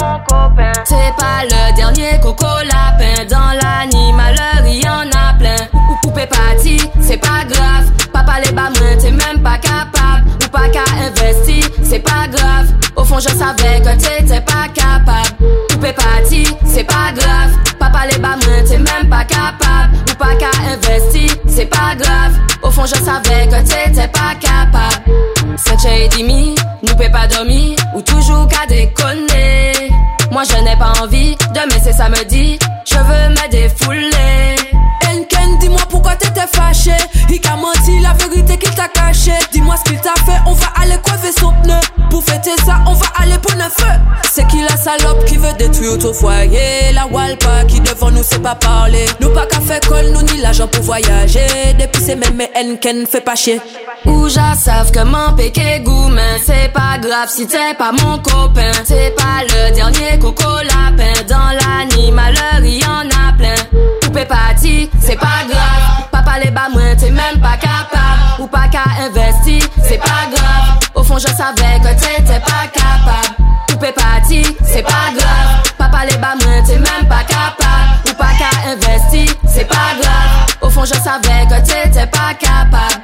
mon copain. C'est pas le dernier coco lapin. Dans l'animal, il y en a plein. Ou poupée party, c'est pas grave. Papa les bas moins, t'es même pas capable. Ou pas qu'à investir, c'est pas grave. Au fond je savais que t'étais pas capable. Poupée party, c'est pas grave. Papa les bas moins, t'es même pas capable. Ou pas qu'à investir, c'est pas grave. Au fond je savais que t'étais pas capable. Saint et demi, nous peut pas dormir. Ou toujours qu'à déconner. Moi je n'ai pas envie, demain c'est samedi. Je veux me défouler. Enken, dis-moi pourquoi t'étais fâché. Il t'a menti, la vérité qu'il t'a caché. Dis-moi ce qu'il t'a fait, on va aller crever son pneu. Pour fêter ça, on va aller pour un feu. C'est qui la salope qui veut détruire ton foyer? La Walpa qui devant nous sait pas parler. Nous pas qu'à faire colle, nous ni l'argent pour voyager. Depuis c'est même Enken, fait pas chier. Ou j'en savent que mon péché gourmand. C'est pas grave si t'es pas mon copain. C'est pas le dernier coco lapin. Dans l'animal, il y en a plein. Poupée party, c'est pas grave. Papa les bas moins, t'es même pas capable. Ou pas qu'à investir, c'est pas grave. Au fond je savais que t'étais pas capable. Poupée party, c'est pas grave. Papa les bas moins, t'es même pas capable. Ou pas qu'à investir, c'est pas grave. Au fond je savais que t'étais pas capable.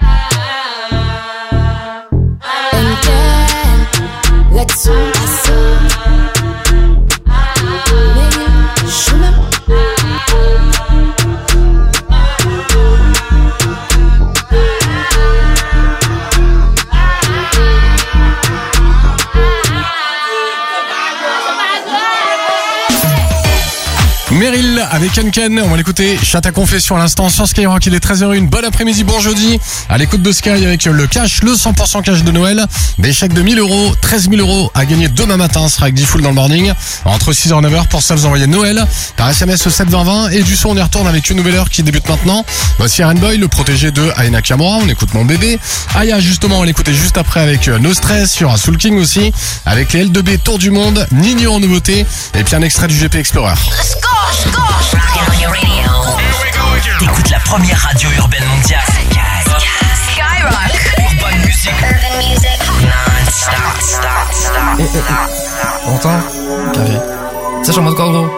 Let's go. Meryl avec Enken, on va l'écouter. Chat à confession à l'instant sur Skyrock, il est 13h01. Bon après-midi, bon jeudi. À l'écoute de Sky avec le cash, le 100% cash de Noël. Des chèques de 1000 €, 13 000 € à gagner demain matin. Ce sera avec D-Full dans le morning. Entre 6h et 9h pour ça vous envoyer Noël par SMS au 72020. Et du son, on y retourne avec une nouvelle heure qui débute maintenant. Voici Aaron Boy, le protégé de Aya Nakamura. On écoute Mon Bébé. Aya, justement, on l'écoutait juste après avec No Stress. Il y aura Soul King aussi. Avec les L2B Tour du Monde. Nino en nouveauté. Et puis un extrait du GP Explorer. Let's go, let's go. T'écoutes la première radio urbaine mondiale. Skyrock. Urban Music. Non-stop. Entends? Café. Ça, je suis en mode quoi, gros?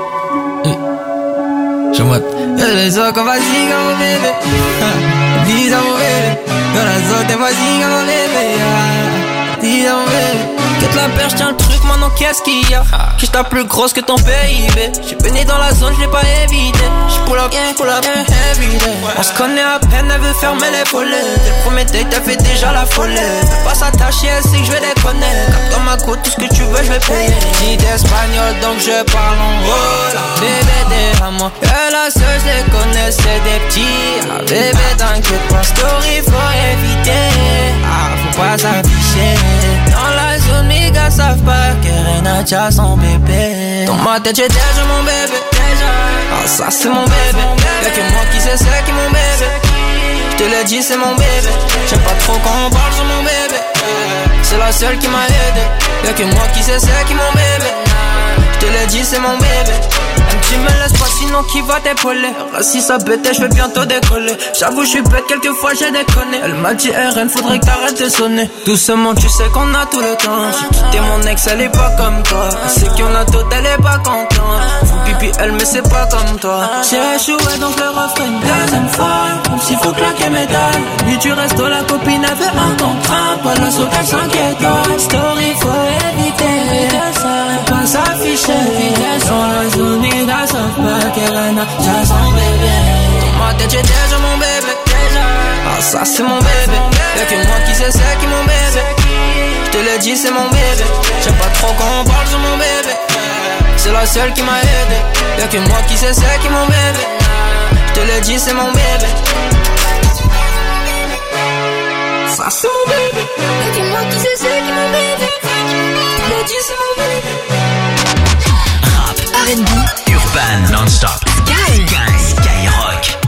Je suis en mode. Les autres, on va zinger mon bébé. Dis à mon bébé. Dans la zone, t'es vas zinger mon bébé. Dis à mon bébé. Quitte la perche, tiens le truc, maintenant qu'est-ce qu'il y a? Qui t'a plus grosse que ton PIB. J'suis venu dans la zone, j'l'ai pas évité. J'pull up, everyday. On se connaît à peine, elle veut fermer les volets. Dès le premier date, elle fait déjà la folie. Faut pas s'attacher, elle sait que j'vais déconner. Comme dans ma côte, tout ce que tu veux, j'vais payer. Dit espagnol, donc je parle en voilà. Bébé, derrière moi, la seule, j'les connais, c'est des petits. Bébé, t'inquiète pas, story, faut éviter. Faut pas s'afficher. Dans la zone, mes gars savent pas que Renacha son bébé. Dans ma tête j'ai déjà mon bébé. Ça c'est mon bébé. Y'a que moi qui sais c'est qui mon bébé. J'te l'ai dit c'est mon bébé. J'aime pas trop quand on parle sur mon bébé. C'est la seule qui m'a aidé. Y'a que moi qui sais c'est qui mon bébé. J'te l'ai dit c'est mon bébé. Tu me laisses pas sinon qui va t'épauler. Si ça bête je vais bientôt décoller. J'avoue je suis bête quelquefois j'ai déconné. Elle m'a dit RN faudrait que t'arrêtes de sonner. Doucement tu sais qu'on a tout le temps. J'ai quitté mon ex elle est pas comme toi. C'est qu'on a tout elle est pas contente. Faut pipi elle mais c'est pas comme toi. J'ai échoué donc le refrain une deuxième fois. Comme s'il faut claquer mes dalles. Nuit du resto la copine avait un contrat. Pas la sauce elle s'inquiète. Story faut éviter. Pas s'afficher. Dans la zone ça savent pas qu'elle a déjà son bébé. Dans ma tête j'ai déjà mon bébé. Ça c'est mon bébé. Y'a que moi qui sais c'est qui mon bébé. J'te l'ai dit c'est mon bébé. J'aime pas trop quand on parle sur mon bébé. C'est la seule qui m'a aidé. Y'a que moi qui sais c'est qui mon bébé. J'te l'ai dit c'est mon bébé. Ça c'est mon bébé. Y'a que moi qui sais c'est qui mon bébé. J'te l'ai dit c'est mon bébé. R&B, urban, non-stop. Skyrock.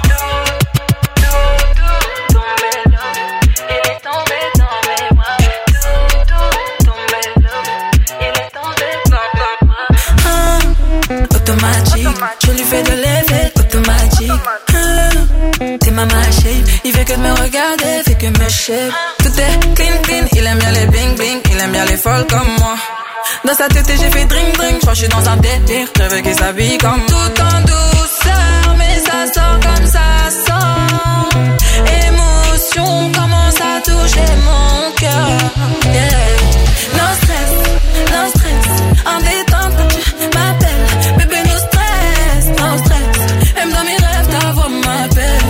Automatique, je lui fais de l'effet automatique. T'es ma shape, il fait que de me regarder, fait que me shape. Tout est clean, clean, il aime bien les bling bling, il aime bien les folles comme moi. Dans sa tête j'ai fait drink drink. J'crois que j'suis dans un délire. Je veux qu'il s'habille comme tout en douceur. Mais ça sort comme ça sort. Émotion commence à toucher mon cœur. Yeah. Non stress, en détente quand tu m'appelles. Bébé no stress, Même dans mes rêves ta voix m'appelle.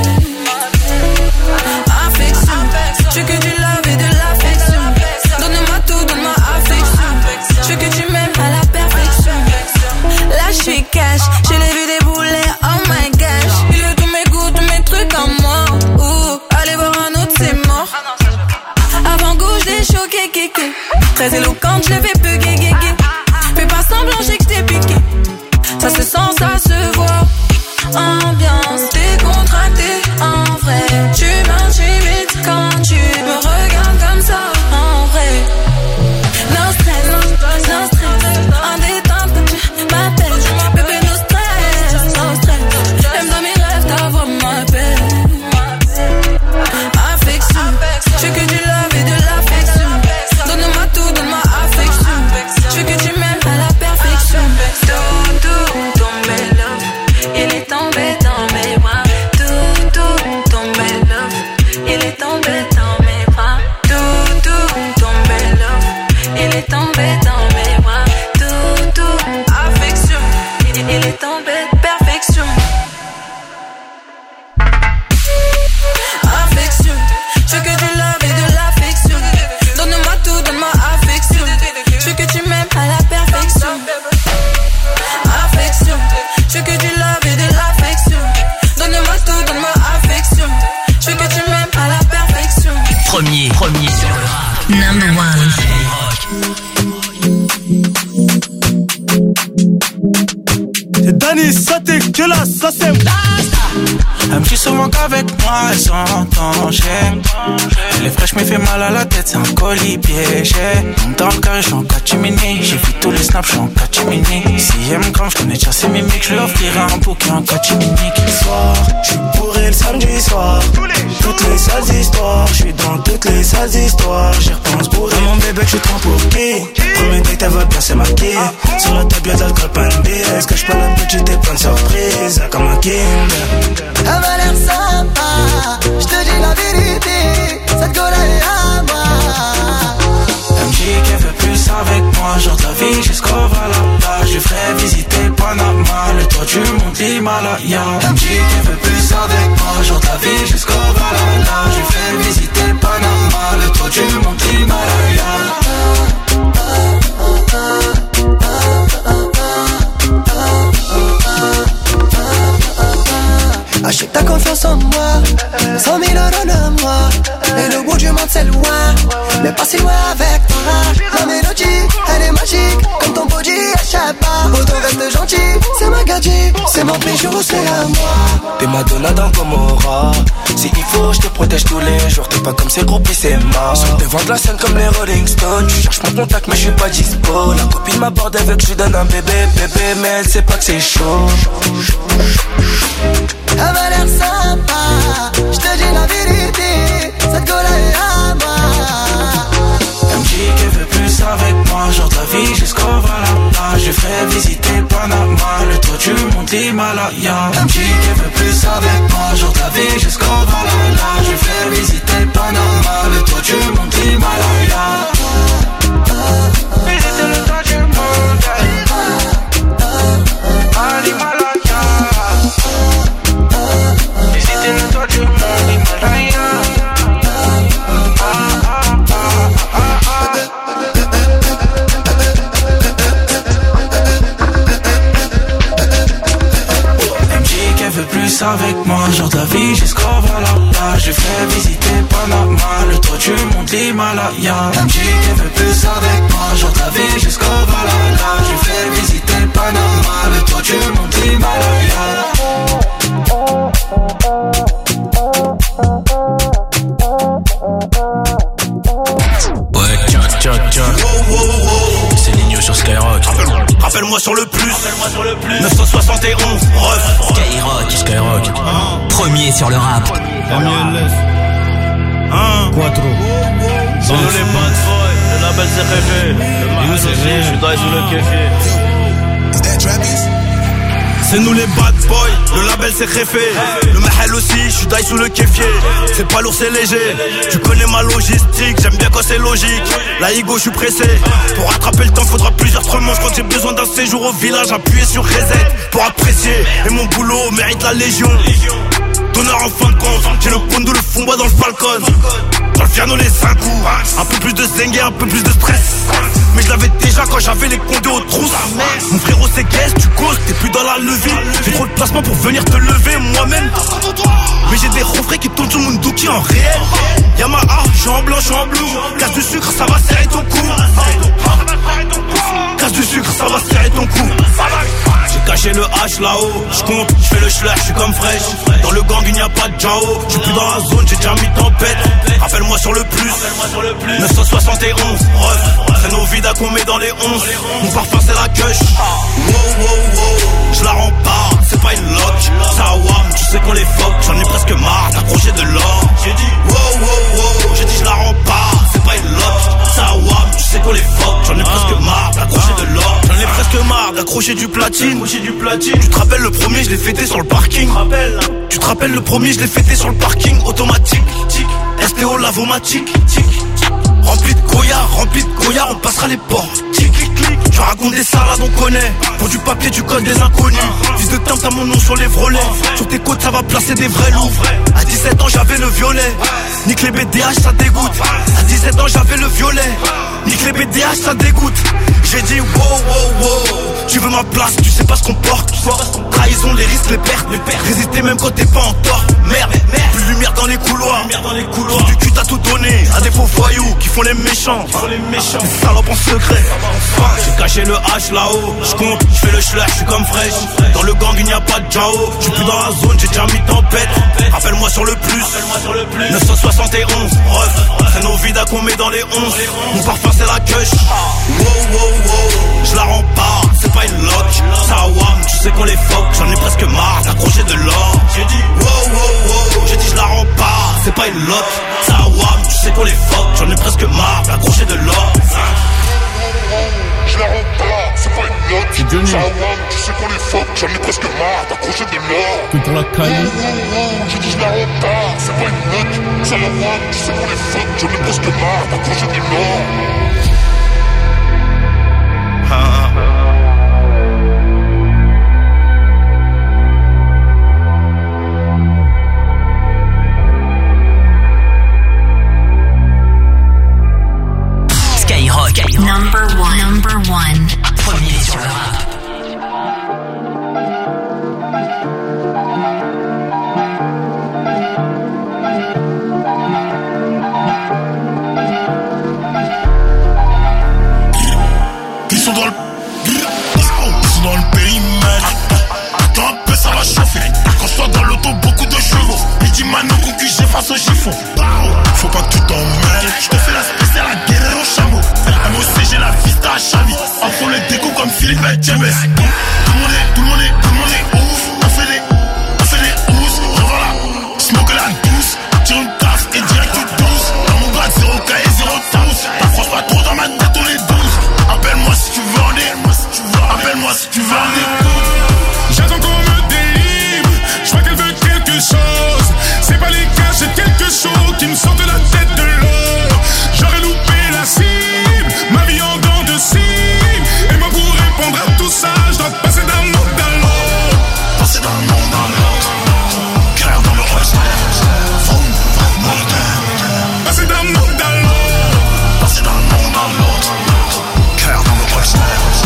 Affection, je veux que tu love et de l'affection. Donne-moi tout, donne-moi affection. Je veux que tu m'aimes à la perfection. Là je suis cash, je l'ai vu débouler, oh my gosh. Il veut tous mes goûts, tous mes trucs en moi. Allez voir un autre, c'est mort. Avant gauche des choqués, kéké. Très éloquente, je l'ai fait plus gué. Fais pas semblant, j'ai que t'es piqué. Ça se sent, ça se voit. Ambiance décontractée, en vrai. Tu m'intimides quand tu me regardes comme ça, en vrai. Non stress, en détente quand tu m'appelles. Bébé, no stress, Même dans mes rêves, ta voix m'appelle. Affection, je veux que du love et de l'affection. Donne-moi tout, donne-moi affection. Je veux que tu m'aimes à la perfection. Tout, tombé love, il est tombé dans mes bras. Tout, tombé love, il est tombé dans mes bras. Tout, tombé love, il est tombé dans mes bras. Tout, affection, il est tombé perfection. Affection, je veux que du love et de l'affection. Donne-moi tout, donne-moi affection. Je veux que tu m'aimes à la perfection. Affection, je veux que du love et de l'affection. Donne-moi tout, donne-moi affection. Je veux que tu m'aimes à la perfection. Premier sur le rap. Number one. C'est Danny, ça t'es que là, ça c'est. Elle me dit souvent qu'avec moi elle s'entend, j'aime. Elle est fraîche mais fait mal à la tête, c'est un colis piégé. Dans le carré, j'suis en catimini. J'ai vu tous les snaps, j'suis en catimini. Si elle me crame, j'connais déjà ses mimiques. J'lui offrirai un bouquet en catimini. Soir, j'suis bourré le samedi soir. Toutes les sales histoires, j'suis dans toutes les sales histoires. J'y repense bourré. Mon bébé, j'suis trop pour qui? Premier date, elle va bien se maquiller. Sur la table, y'a de l'alcool, pas une bière. Est-ce que j'peux la petite et plein de surprises? Comme un Kinder. Elle m'a l'air sympa, je te dis la vérité, cette go-là est à moi. Elle me dit qu'elle veut plus avec moi, genre de la vie jusqu'au Valhalla. Je lui ferai visiter Panama, le toit du mont Himalaya. Elle me dit qu'elle veut plus avec moi, genre de la vie jusqu'au Valhalla. Je lui ferai visiter Panama, le toit du mont Himalaya. Achète ta confiance en moi, 100 000 euros le mois. Et le bout du monde c'est loin, mais pas si loin avec toi. La mélodie, elle est magique, comme ton body, échappe pas. Autant reste gentil, c'est ma gadget, c'est mon bijou, c'est à moi. T'es Madonna dans Gomorrah. Si il faut, je te protège tous les jours. T'es pas comme ces groupies, c'est mort. Sur le devant de la scène comme les Rolling Stones. Tu cherches mon contact, mais je suis pas dispo. La copine m'aborde avec, je lui donne un bébé, mais elle sait pas que c'est chaud. Elle m'a l'air sympa, je te dis la vérité, cette go-là est à moi. Elle me dit qu'elle veut plus avec moi, genre de la vie jusqu'au Valhalla. Je lui ferai visiter Panama, le toit du mont Himalaya. Elle me dit qu'elle veut plus avec moi, genre de la vie jusqu'au Valhalla. Je lui ferai visiter Panama, le toit du mont Himalaya. Visiter le toit du monde à l'Himalaya. Visiter le toit du monde Himalaya. Plus avec moi, genre de la vie jusqu'au Valhalla. Je fais visiter Panama, le toit du mont Himalaya. Elle me dit qu'elle veut plus avec moi, genre de la vie jusqu'au Valhalla. Je fais visiter Panama, le toit du mont Himalaya. Ouais, tiens. C'est Nino sur Skyrock. Rappelle-moi sur le plus. 971, ref. Skyrock. Premier sur le rap. Quattro. Salut les bad boys, le label CRG. aussi, je suis dans le kéfier. C'est nous les bad boys, le label c'est Réfé. Le mahal aussi, je suis d'aille sous le kéfier. C'est pas lourd, c'est léger. Tu connais ma logistique, j'aime bien quand c'est logique. La Igo, je suis pressé. Pour rattraper le temps, faudra plusieurs trements. Je crois que j'ai besoin d'un séjour au village, appuyer sur reset pour apprécier. Et mon boulot mérite la légion. Donneur en fin de compte, j'ai le pondo, le fond bois dans le Falcon. Dans le piano les 5 coups. Un peu plus de zengue, un peu plus de stress. Mais je l'avais déjà quand j'avais les condés aux trousses. Mon frérot c'est qu'est-ce tu causes, t'es plus dans la levée. J'ai trop de placement pour venir te lever moi-même. Mais j'ai des refrains qui tournent sur mon dookie en réel. Yamaha, je suis en blanc, je suis en bleu. Casse du sucre, ça va serrer ton cou. Casse du sucre, ça va serrer ton cou. J'ai caché le H là-haut, j'compte, j'fais le schler, j'suis comme fraîche. Dans le gang il n'y a pas de Jao, j'suis plus dans la zone, j'ai déjà mis tempête. Rappelle-moi sur le plus, 971, ref. Traîneau vide à qu'on met dans les 11. Mon parfum c'est la queuche. Wow wow wow, j'la rends pas, c'est pas une lock. Ça wam, tu sais qu'on les fuck, j'en ai presque marre d'accrocher de l'or. J'ai dit wow wow wow, j'ai dit j'la rends pas, c'est pas une lock. Ça wam, tu sais qu'on les fuck, j'en ai presque marre d'accrocher de l'or. J'en ai presque marre d'accrocher du platine. Tu te rappelles le premier, je l'ai fêté sur le parking. Tu te rappelles le premier, je l'ai fêté sur le parking. Automatique, STO lavomatique. Rempli de Goya, on passera les portes. Tu racontes des salades, on connaît. Pour du papier, tu codes des inconnus. Fils de temps, t'as mon nom sur les vrolets. Sur tes côtes, ça va placer des vrais loups. À 17 ans, j'avais le violet. Nique les BDH, ça dégoûte. À 17 ans, j'avais le violet. Nique les BDH, ça dégoûte. J'ai dit wow, wow, wow. Tu veux ma place, tu sais pas ce qu'on porte. Trahison, les risques, les pertes. Résister même quand t'es pas en tort. Merde, plus de lumière dans les couloirs. Tout du cul, t'as tout donné à des faux voyous qui font les méchants. Des salopes en secret. J'ai caché le H là-haut. J'compte, j'fais le schler, j'suis comme fraîche. Dans le gang, il n'y a pas de Jao. J'suis plus dans la zone, j'ai déjà mis tempête. Rappelle-moi sur le plus, 971, ref. Traîneau vide à qu'on met dans les 11. Mon parfum c'est la queuche. Wow, wow, wow, j'la rends pas, c'est pas une lock. Ça wam, tu sais qu'on les fuck, j'en ai presque marre d'accrocher de l'or. J'ai dit wow, wow, wow, j'ai dit j'la rends pas, c'est pas une lock. Ça wam, tu sais qu'on les fuck, j'en ai presque marre d'accrocher de l'or. Je la rends pas, c'est pas une note. Ça wam, tu sais qu'on les fuck, j'en ai presque marre d'accrocher de l'or. Que pour la caille. J'ai dit je la rends pas, c'est pas une note. Ça wam, tu sais qu'on les fuck, j'en ai presque marre d'accrocher de l'or. Skyrock. Number one. Premier sur le rap. Ils sont dans le périmètre. Attends un peu, ça va chauffer. Quand je sois dans l'auto, beaucoup de chevaux. Il dit Mano concu, j'ai face au chiffon. Faut pas que tu t'emmêles. Je te fais la spéciale à guerre au chameau. MOC, j'ai la vista à Chavi. En fond les décos comme Philippe et James. Tout le monde est ouf. On fait des housses. Revoilà, smoke la douce. Tire une taf et direct tout douce. Dans mon grade, 0K et 0 tous. T'approches pas trop dans ma tête, on est 12. Appelle-moi si tu veux en écoute. Appelle-moi si tu veux en écoute. J'attends qu'on me délivre. Je vois qu'elle veut quelque chose. C'est pas les cas, j'ai quelque chose qui me sort de la tête de l'or. J'aurais loupé la cible, ma vie en dents de cible. Et moi pour répondre à tout ça, je dois passer d'un monde à l'autre. Passer d'un monde à l'autre. Cœur dans le holster. Passer d'un monde à l'autre. Passer d'un monde à l'autre. Cœur dans le holster.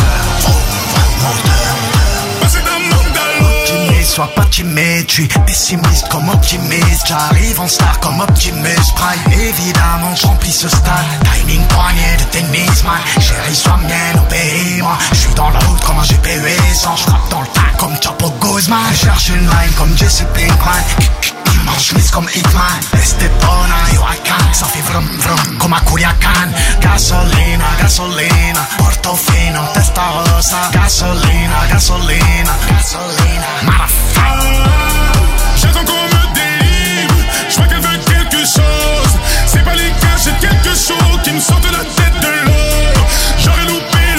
Passer d'un monde à l'autre. Sois pas timide, je suis pessimiste comme optimiste. J'arrive en star comme Optimus Prime. Évidemment, je remplis ce stade. Timing poignet de tennis, man. Chérie, sois mienne, obéis-moi. Je suis dans la route comme un GPU sans. Je frappe dans le tas comme Chapo Guzman. Je cherche une line comme Jesse Pinkman. En chemise comme Hitman. Estepona, Huracan. Ça fait vrum vrum comme à Culiacan. Gasolina, gasolina. Portofino, Testarossa. Gasolina, gasolina. Gasolina, motherfucker. J'attends qu'on me délivre. Je vois qu'elle veut quelque chose. C'est pas les cas, j'ai quelque chose qui me sort de la tête de l'or. J'aurais loupé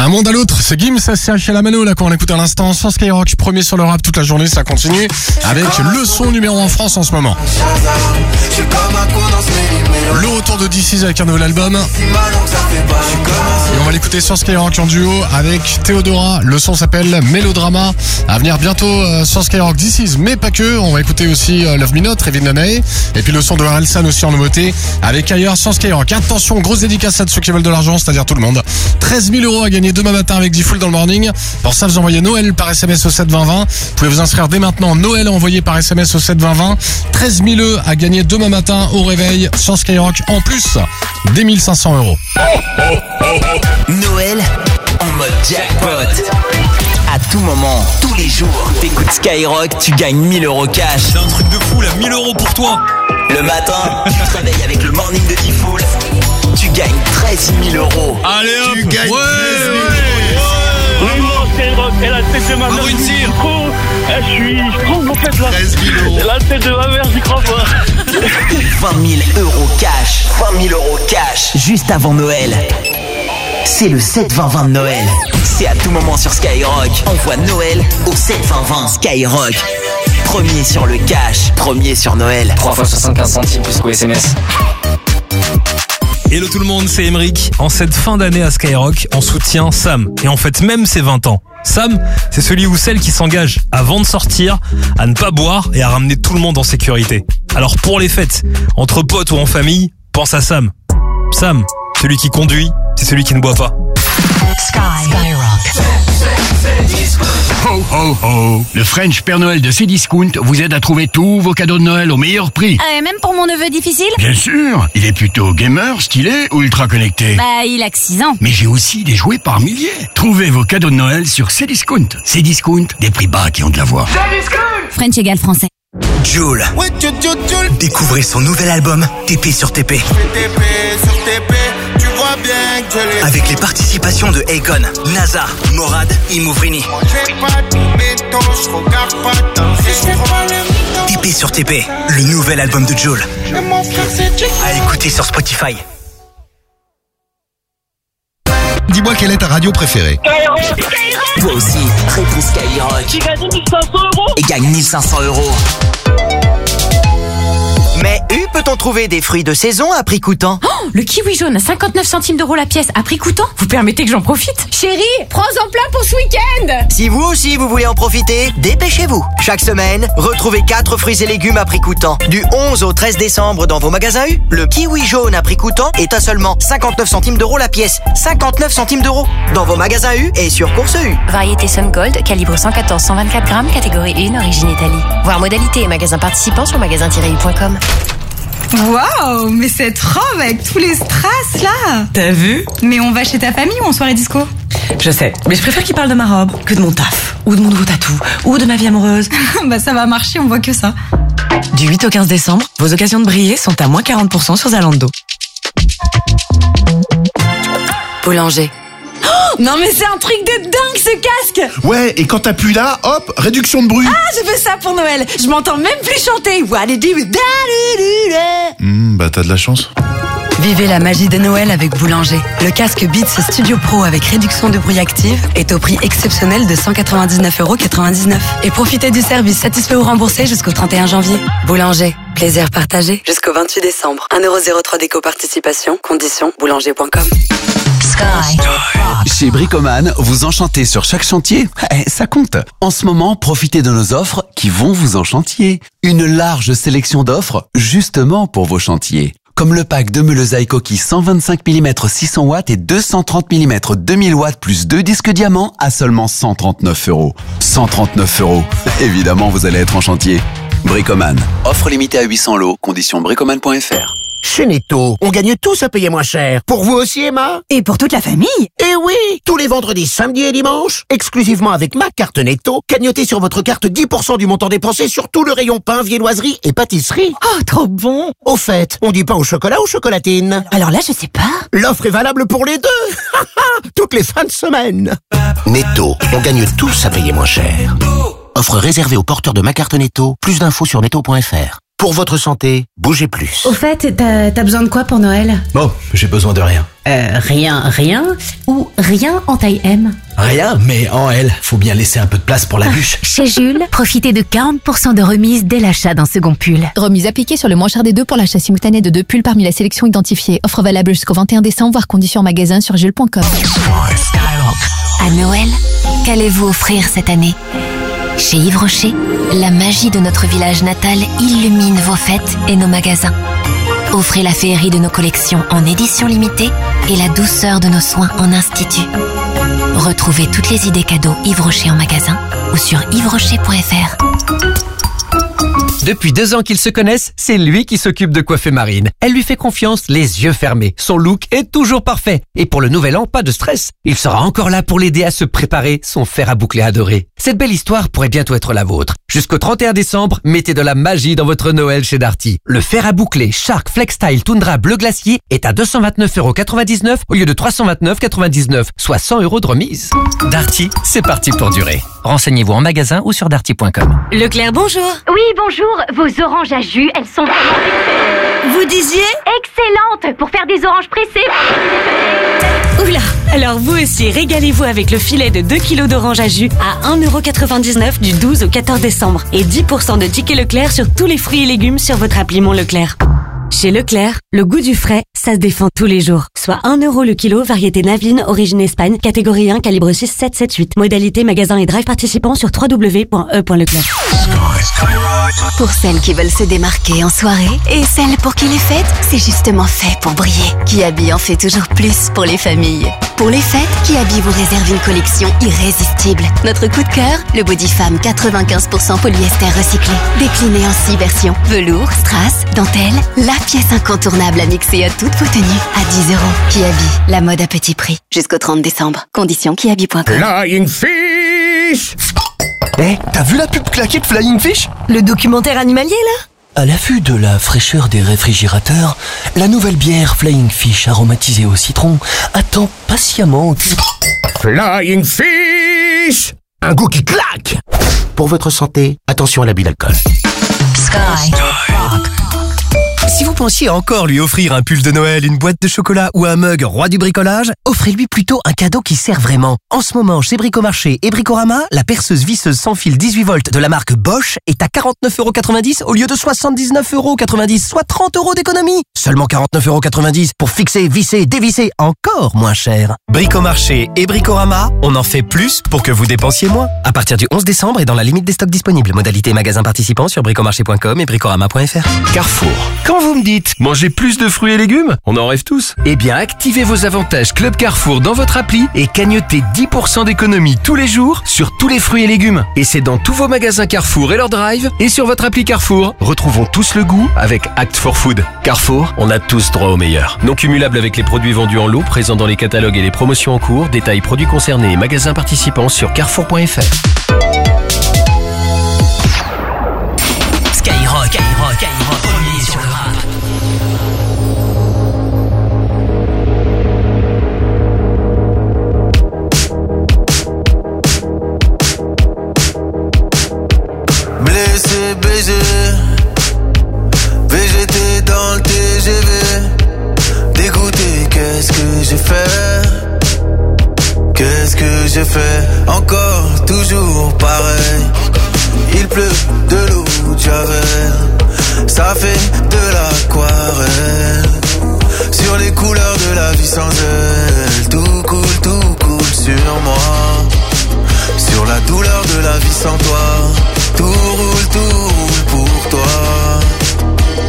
D'un monde à l'autre, c'est Gims, SCH et la Mano, là, qu'on écoute à l'instant sur Skyrock. Premier sur le rap toute la journée, ça continue avec le son numéro 1 en France en ce moment. Le retour de DC's avec un nouvel album. Et on va l'écouter sur Skyrock en duo avec Théodora. Le son s'appelle Mélodrama. À venir bientôt sur Skyrock DC's, mais pas que. On va écouter aussi Love Me Not, Revin Nanae. Et puis le son de Orelsan aussi en nouveauté avec Ailleurs sur Skyrock. Attention, grosse dédicace à ceux qui veulent de l'argent, c'est-à-dire tout le monde. 13 000 € à gagner demain matin avec D-Full dans le morning. Pour ça, vous envoyez Noël par SMS au 72020. Vous pouvez vous inscrire dès maintenant. Noël envoyé par SMS au 72020. 13 000 € à gagner demain matin au réveil sur Skyrock. En plus des 1 500 €. Noël en mode jackpot. À tout moment, tous les jours, t'écoutes Skyrock, tu gagnes 1 000 € cash. C'est un truc de fou là, 1 000 € pour toi. Le matin, tu te réveilles avec le morning de D-Full, tu gagnes 13 000 €. Allez hop, Tu gagnes 13 000 €. Skyrock, et la tête de ma mère, je trouve en fait là. 13 000 €. La tête de ma mère, j'y crois pas. 20 000 € cash. 20 000 € cash. Juste avant Noël. C'est le 7-20-20 de Noël. C'est à tout moment sur Skyrock. Envoie Noël au 7-20-20. Skyrock. Premier sur le cash. Premier sur Noël. 3 fois 75 centimes plus qu'au SMS. Hello tout le monde, c'est Emeric. En cette fin d'année à Skyrock, on soutient Sam. Et en fait même ses 20 ans. Sam, c'est celui ou celle qui s'engage avant de sortir, à ne pas boire et à ramener tout le monde en sécurité. Alors pour les fêtes, entre potes ou en famille, pense à Sam. Sam, celui qui conduit, c'est celui qui ne boit pas. Skyrock. Ho ho ho! Le French Père Noël de Cdiscount vous aide à trouver tous vos cadeaux de Noël au meilleur prix. Même pour mon neveu difficile? Bien sûr! Il est plutôt gamer, stylé ou ultra connecté? Il a que 6 ans. Mais j'ai aussi des jouets par milliers. Trouvez vos cadeaux de Noël sur Cdiscount. Cdiscount, des prix bas qui ont de la voix. French égale français. Joule. Découvrez son nouvel album TP sur TP. Tu vois bien que les... Avec les participations de Akon, NASA, Morad, Imouvrini. TP sur TP, le nouvel album de Joule. À écouter sur Spotify. Dis-moi quelle est ta radio préférée. Toi aussi, réponds Skyrock. Tu gagnes 1 500 € Et gagne 1 500 €. Mais peut-on trouver des fruits de saison à prix coûtant? Oh, le kiwi jaune à 59 centimes d'euros la pièce à prix coûtant? Vous permettez que j'en profite? Chérie, prends-en plein pour ce week-end. Si vous aussi vous voulez en profiter, dépêchez-vous. Chaque semaine, retrouvez 4 fruits et légumes à prix coûtant. Du 11 au 13 décembre dans vos magasins U, le kiwi jaune à prix coûtant est à seulement 59 centimes d'euros la pièce. 59 centimes d'euros dans vos magasins U et sur Course U. Variété Sun Gold, calibre 114-124 grammes, catégorie 1, origine Italie. Voir modalité et magasins participants sur magasin-u.com. Waouh, mais cette robe avec tous les strass là. T'as vu? Mais on va chez ta famille ou en soirée disco? Je sais, mais je préfère qu'il parle de ma robe que de mon taf, ou de mon nouveau tatou, ou de ma vie amoureuse. Ça va marcher, on voit que ça. Du 8 au 15 décembre, vos occasions de briller sont à moins 40% sur Zalando. Boulanger. Oh, non mais c'est un truc de dingue ce casque. Ouais, et quand t'as plus là, hop, réduction de bruit. Ah, je veux ça pour Noël. Je m'entends même plus chanter. What it do, T'as de la chance. Vivez la magie de Noël avec Boulanger. Le casque Beats Studio Pro avec réduction de bruit active est au prix exceptionnel de 199,99 €. Et profitez du service satisfait ou remboursé jusqu'au 31 janvier. Boulanger, plaisir partagé jusqu'au 28 décembre. 1,03 € d'éco-participation, conditions boulanger.com. Chez Bricoman, vous enchantez sur chaque chantier? Ça compte. En ce moment, profitez de nos offres qui vont vous enchantier. Une large sélection d'offres justement pour vos chantiers. Comme le pack de meules Aikoki 125 mm 600 watts et 230 mm 2000 watts plus 2 disques diamants à seulement 139 €. 139 €. Évidemment, vous allez être en chantier. Bricoman. Offre limitée à 800 lots. Conditions bricoman.fr. Chez Netto, on gagne tous à payer moins cher. Pour vous aussi, Emma? Et pour toute la famille? Eh oui! Tous les vendredis, samedis et dimanches, exclusivement avec ma carte Netto, cagnotez sur votre carte 10% du montant dépensé sur tout le rayon pain, viennoiserie et pâtisserie. Oh, trop bon! Au fait, on dit pain au chocolat ou chocolatine? Alors là, je sais pas. L'offre est valable pour les deux! Toutes les fins de semaine! Netto, on gagne tous à payer moins cher. Offre réservée aux porteurs de ma carte Netto. Plus d'infos sur netto.fr. Pour votre santé, bougez plus. Au fait, t'as besoin de quoi pour Noël? Oh, j'ai besoin de rien. Rien ou rien en taille M? Rien, mais en L, faut bien laisser un peu de place pour la bûche. Chez Jules, profitez de 40% de remise dès l'achat d'un second pull. Remise appliquée sur le moins cher des deux pour l'achat simultané de 2 pulls parmi la sélection identifiée. Offre valable jusqu'au 21 décembre, voire conditions en magasin sur jules.com. À Noël, qu'allez-vous offrir cette année? Chez Yves Rocher, la magie de notre village natal illumine vos fêtes et nos magasins. Offrez la féerie de nos collections en édition limitée et la douceur de nos soins en institut. Retrouvez toutes les idées cadeaux Yves Rocher en magasin ou sur yvesrocher.fr. Depuis 2 ans qu'ils se connaissent, c'est lui qui s'occupe de coiffer Marine. Elle lui fait confiance, les yeux fermés. Son look est toujours parfait. Et pour le nouvel an, pas de stress. Il sera encore là pour l'aider à se préparer son fer à boucler adoré. Cette belle histoire pourrait bientôt être la vôtre. Jusqu'au 31 décembre, mettez de la magie dans votre Noël chez Darty. Le fer à boucler Shark FlexStyle Tundra bleu glacier est à 229,99€ au lieu de 329,99€, soit 100€ de remise. Darty, c'est parti pour durer. Renseignez-vous en magasin ou sur darty.com. Leclerc, bonjour. Oui, bonjour. Vos oranges à jus, elles sont vraiment... Vous disiez? Excellentes pour faire des oranges pressées. Oula. Alors vous aussi, régalez-vous avec le filet de 2 kg d'oranges à jus à 1,99€ du 12 au 14 décembre. Et 10% de tickets Leclerc sur tous les fruits et légumes sur votre appli Mon Leclerc. Chez Leclerc, le goût du frais, ça se défend tous les jours. Soit 1€ le kilo, variété Navine, origine Espagne, catégorie 1, calibre 6778. Modalité magasin et drive participants sur www.e.leclerc. Pour celles qui veulent se démarquer en soirée et celles pour qui les fêtes, c'est justement fait pour briller. Kiabi en fait toujours plus pour les familles. Pour les fêtes, Kiabi vous réserve une collection irrésistible. Notre coup de cœur, le Body Femme 95% polyester recyclé. Décliné en 6 versions. Velours, strass, dentelle, la pièce incontournable à mixer à toutes vos tenues à 10€. Kiabi, la mode à petit prix. Jusqu'au 30 décembre. Conditions kiabi.com. Flying Fish. T'as vu la pub claquée de Flying Fish? Le documentaire animalier, là? À l'affût de la fraîcheur des réfrigérateurs, la nouvelle bière Flying Fish aromatisée au citron attend patiemment. Flying Fish. Un goût qui claque. Pour votre santé, attention à l'abus d'alcool. Sky. Si vous pensiez encore lui offrir un pull de Noël, une boîte de chocolat ou un mug roi du bricolage, offrez-lui plutôt un cadeau qui sert vraiment. En ce moment, chez Bricomarché et Bricorama, la perceuse visseuse sans fil 18 volts de la marque Bosch est à 49,90€ au lieu de 79,90€, soit 30€ d'économie. Seulement 49,90€ pour fixer, visser, dévisser, encore moins cher. Bricomarché et Bricorama, on en fait plus pour que vous dépensiez moins. À partir du 11 décembre et dans la limite des stocks disponibles. Modalité magasin participant sur bricomarché.com et bricorama.fr. Carrefour. Quand vous me dites manger plus de fruits et légumes, on en rêve tous. Eh bien, activez vos avantages Club Carrefour dans votre appli et cagnotez 10% d'économie tous les jours sur tous les fruits et légumes. Et c'est dans tous vos magasins Carrefour et leur drive et sur votre appli Carrefour. Retrouvons tous le goût avec Act for Food. Carrefour, on a tous droit au meilleur. Non cumulable avec les produits vendus en lot, présents dans les catalogues et les promotions en cours. Détails produits concernés et magasins participants sur carrefour.fr. Skyrock, premier sur le rap. Blessé, BG, VGT dans le TGV. Dégoûté, qu'est-ce que j'ai fait? Qu'est-ce que j'ai fait? Encore, toujours pareil. Il pleut de l'eau de Javel, ça fait de l'aquarelle. Sur les couleurs de la vie sans elle, tout coule sur moi. Sur la douleur de la vie sans toi, tout roule pour toi.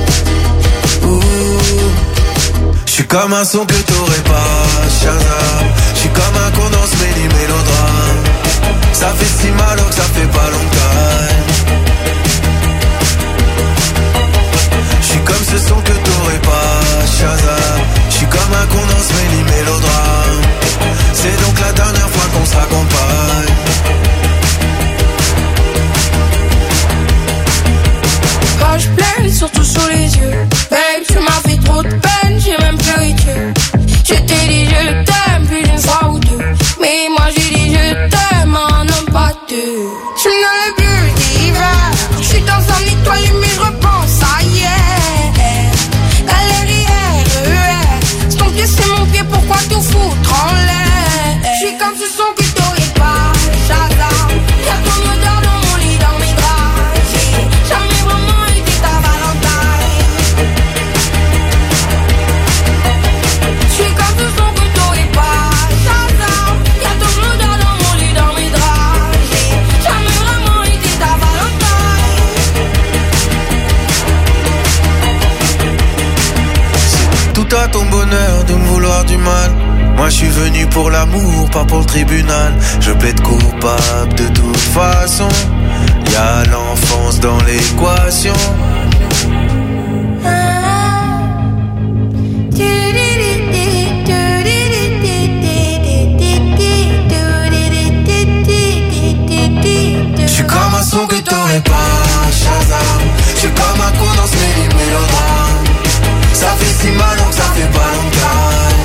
J'suis comme un son que t'aurais pas, Shazam. J'suis comme un condensé mélodrame. Ça fait si mal alors que ça fait pas longtemps. J'suis comme ce son que t'aurais pas, Shazam. J'suis comme un condensé mélodrame. C'est donc la dernière fois qu'on se raccompagne. Quand je pleure, surtout sous les yeux. Babe, tu m'as fait trop de peine, j'ai même pleuré Dieu. Je t'ai dit je t'aime plus d'une fois. venu pour l'amour, pas pour le tribunal. Je plaide coupable de toute façon. Y'a l'enfance dans l'équation. J'suis comme un son que t'aurais pas, Shazam. J'suis comme un coup dans ce mélodrame. Ça fait si mal donc ça fait pas longtemps.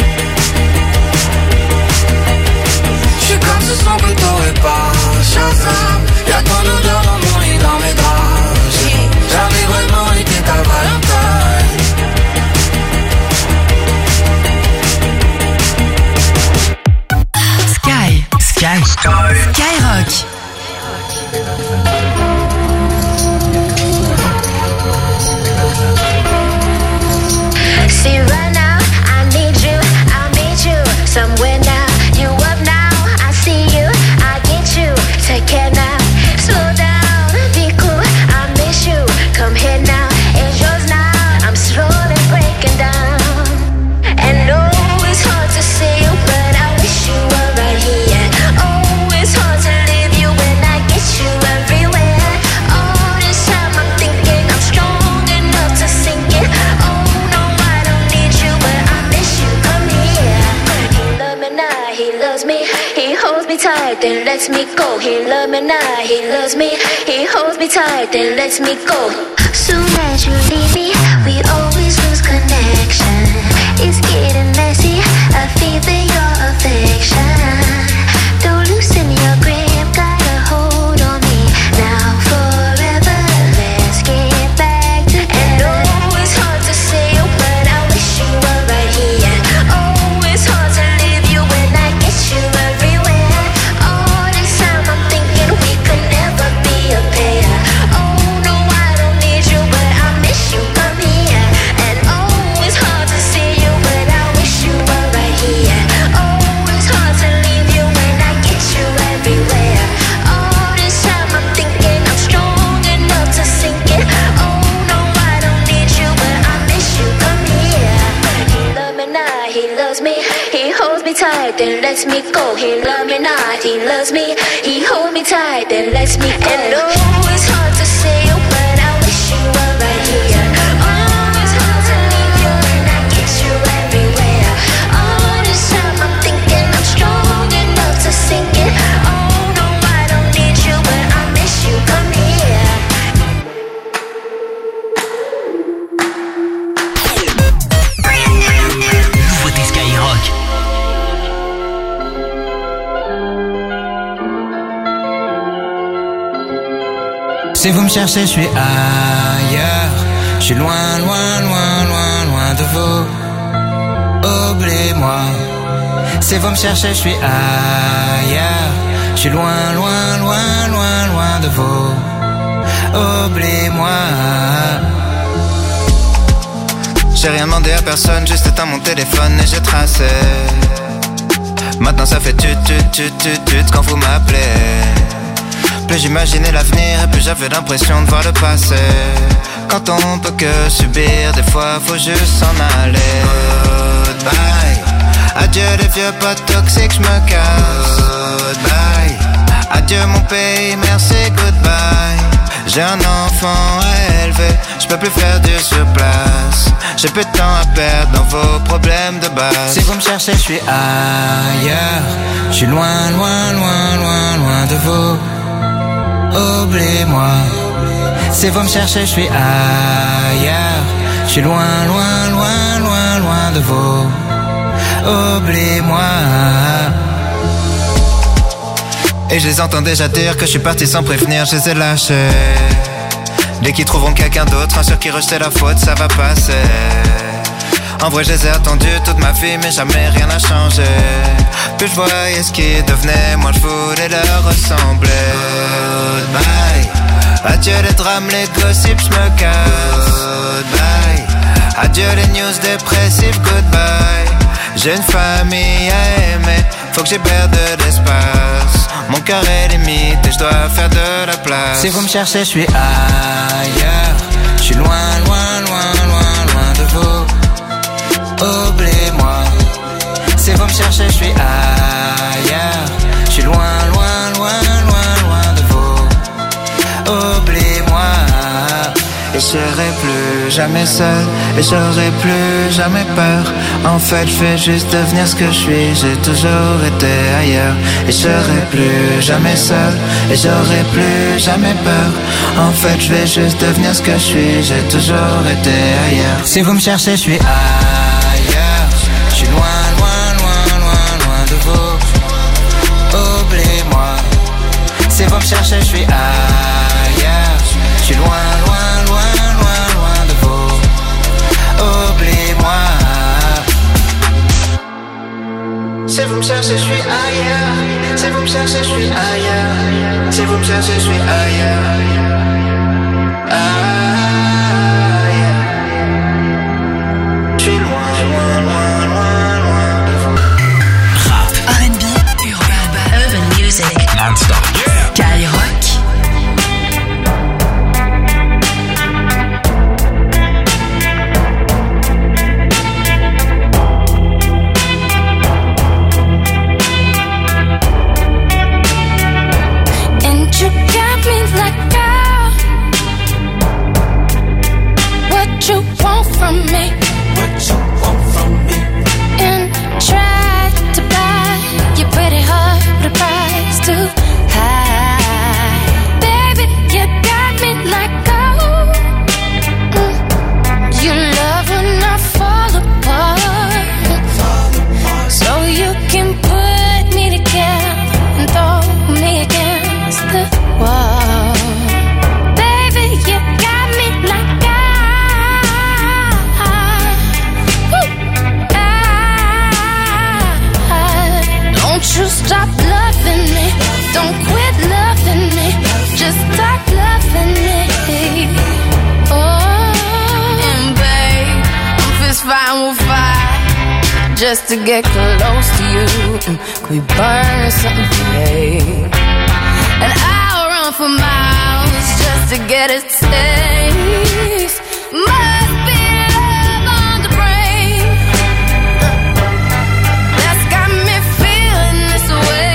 J'suis comme ce son que t'aurais pas, Shazam. Y'a tant d'odeur dans mon lit, dans mes draps. J'ai jamais vraiment été ta Valentine. Skyrock. See right now, I need you, I'll meet you somewhere now. You up now, I see you, I get you. Take care now, slow down, be cool, I miss you. Come here now, it's yours now. I'm slowly breaking down. And no, it's hard to see you, but I wish you were right here. Oh, it's hard to leave you when I get you everywhere. All this time I'm thinking I'm strong enough to sink it. Oh no, I don't need you, but I miss you. Come here. He loves me now, he loves me. He holds me tight, then lets me go. He loves me now, he loves me. He holds me tight, then lets me go. Soon as you leave me, we always lose connection. It's getting messy, I feel your affection. Don't loosen your grip, got a hold on me. Now forever, let's get back together. And oh, it's hard to say you, but I wish you were right here. Oh, it's hard to leave you when I get you everywhere. All this time I'm thinking we could never be a pair. Oh no, I don't need you, but I miss you. Come here. And oh, it's hard to see you, but I wish you were right here. Oh, it's hard to leave you when I get you everywhere. All this time I'm thinking I'm strong enough to sink it. Oh no, I don't need you, but I miss you. Come here. He loves me now, he loves me. He holds me tight, then lets me go. He loves me not, he loves me. He holds me tight, then lets me go. And oh, it's hard to say you, but I wish you were right here. Oh, it's hard to leave you when I get you everywhere. All this time I'm thinking I'm strong enough to sink it. Oh no, I don't need you, but I miss you. Come here. Nouveauté Skyrock. Si vous me cherchez, je suis ailleurs. Je suis loin, loin, loin, loin, loin de vous. Oubliez-moi. Si vous me cherchez, je suis ailleurs. Je suis loin, loin, loin, loin, loin de vous. Oubliez-moi. J'ai rien demandé à personne, juste éteint mon téléphone et j'ai tracé. Maintenant ça fait tut quand vous m'appelez. Plus j'imaginais l'avenir et plus j'avais l'impression de voir le passé. Quand on peut que subir, des fois faut juste s'en aller. Goodbye. Adieu les vieux potes toxiques, j'me casse. Goodbye. Adieu mon pays, merci, goodbye. J'ai un enfant à élever, j'peux plus faire du surplace. J'ai peu de temps à perdre dans vos problèmes de base. Si vous me cherchez, je suis ailleurs. Je suis loin, loin, loin, loin, loin de vous. Oubliez-moi. Si vous me cherchez, je suis ailleurs. Je suis loin, loin, loin, loin, loin de vous. Oubliez-moi. Et je les entends déjà dire que je suis parti sans prévenir, je les ai lâchés. Dès qu'ils trouveront quelqu'un d'autre, un sur qui rejeter la faute, ça va passer. En vrai je les ai attendus toute ma vie, mais jamais rien n'a changé. Plus je voyais ce qu'ils devenaient, moi je voulais leur ressembler. Goodbye. Adieu les drames, les gossips, je me casse. Goodbye. Adieu les news dépressives, goodbye. J'ai une famille à aimer, faut que j'hiberne de l'espace. Mon cœur est limite et je dois faire de la place. Si vous me cherchez, je suis ailleurs. Je suis loin, loin, loin, loin, loin de vous. Oubliez-moi. Si vous me cherchez, cherchez, je suis ailleurs. Je suis loin, loin, loin, loin, loin de vous. Oublie-moi. Et je serai plus jamais seul. Et j'aurai plus jamais peur. En fait, je vais juste devenir ce que je suis. J'ai toujours été ailleurs. Et je serai plus jamais seul. Et j'aurai plus jamais peur. En fait, je vais juste devenir ce que je suis. J'ai toujours été ailleurs. Si vous me cherchez, je suis ailleurs. Je suis loin, loin, loin, loin, loin de vous. Oubliez-moi. Si vous me cherchez, je suis ailleurs. Je suis loin, loin, loin, loin, loin de vous. Oubliez-moi. Si vous me cherchez, je suis ailleurs. Si vous me cherchez, je suis ailleurs. Si vous me cherchez, je suis ailleurs. Je suis loin, loin, loin, loin, loin de vous. Rap, R&B, urban music, Non-stop. Skyrock. You want from me? What you want from me? And try to buy your pretty heart with a price too high. Baby, you got me like gold. You love when I fall apart. So you can put me together and throw me against the wall. Baby, you got me like don't you stop loving me. Don't quit loving me. Just stop loving me. Oh, and babe, I'm fist fighting with fire just to get close to you. Could we burn something today? And I'll run for miles just to get a taste. Must be love on the brain. That's got me feeling this way.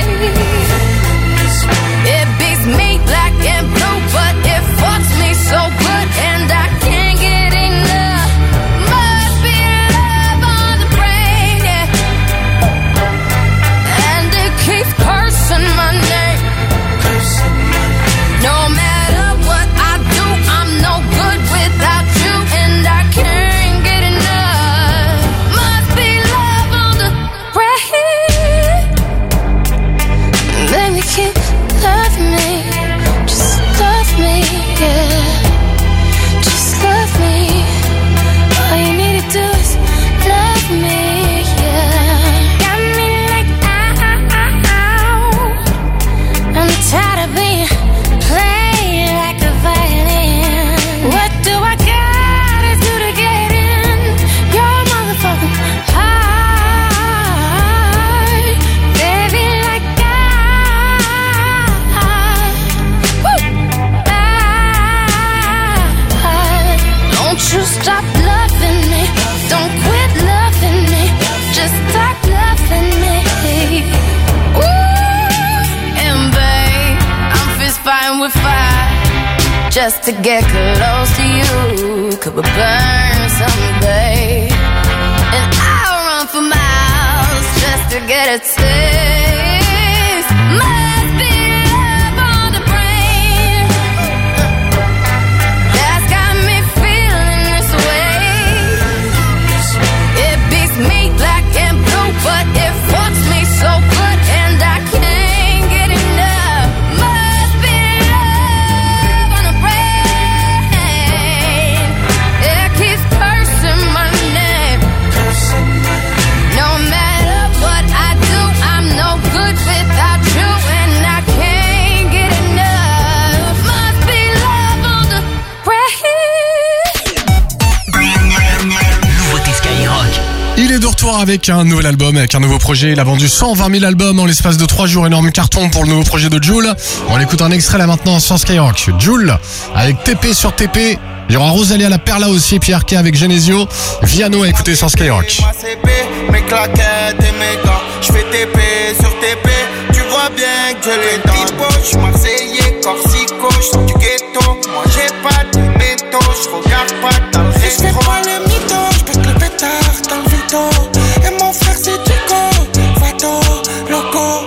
It beats me black and blue, but it fucks me so good, and I can't get enough. Must be love on the brain, yeah. And it keeps cursing my name. No matter what I do, I'm no good without you, and I can't get enough. Must be love on the brain. Baby, keep loving me. Just love me, yeah. Just love me. All you need to do is love me, yeah. Got me like ow. I'm tired of being played like a violin. What do I gotta do to get in your motherfucking heart? Baby, like don't you stop loving me. Don't quit loving me. Just stop loving me. Ooh, and babe, I'm fist fighting with fire just to get close to you. Could we burn someday? And I'll run for miles just to get a taste. Must be love on the brain. That's got me feeling this way. It beats me black and blue, but it fucks me so good, and I can't get enough. Must be love on the brain. It keeps cursing my name. No matter what I do, I'm no good without you, and I can't get enough. Must be love on the brain. Nouveauté Skyrock. Il est de retour avec un nouvel album, avec un nouveau projet. Il a vendu 120 000 albums en l'espace de 3 jours. Énorme carton pour le nouveau projet de Jul. On écoute un extrait là maintenant sur Skyrock. Jul avec TP sur TP. Il y aura Rosalia La Perla aussi, Pierre K avec Genesio. Viano à écouter sur Skyrock. Mes claquettes et mes gants, J'fais TP sur TP, tu vois bien que j'ai les dents. J'suis marseillais, corsico, j'sors du ghetto. Moi j'ai pas de métaux, j'regarde pas dans le resto. J'fais pas le mytho, j'pète le pétard dans le vito. Et mon frère c'est Chico, Vato, loco.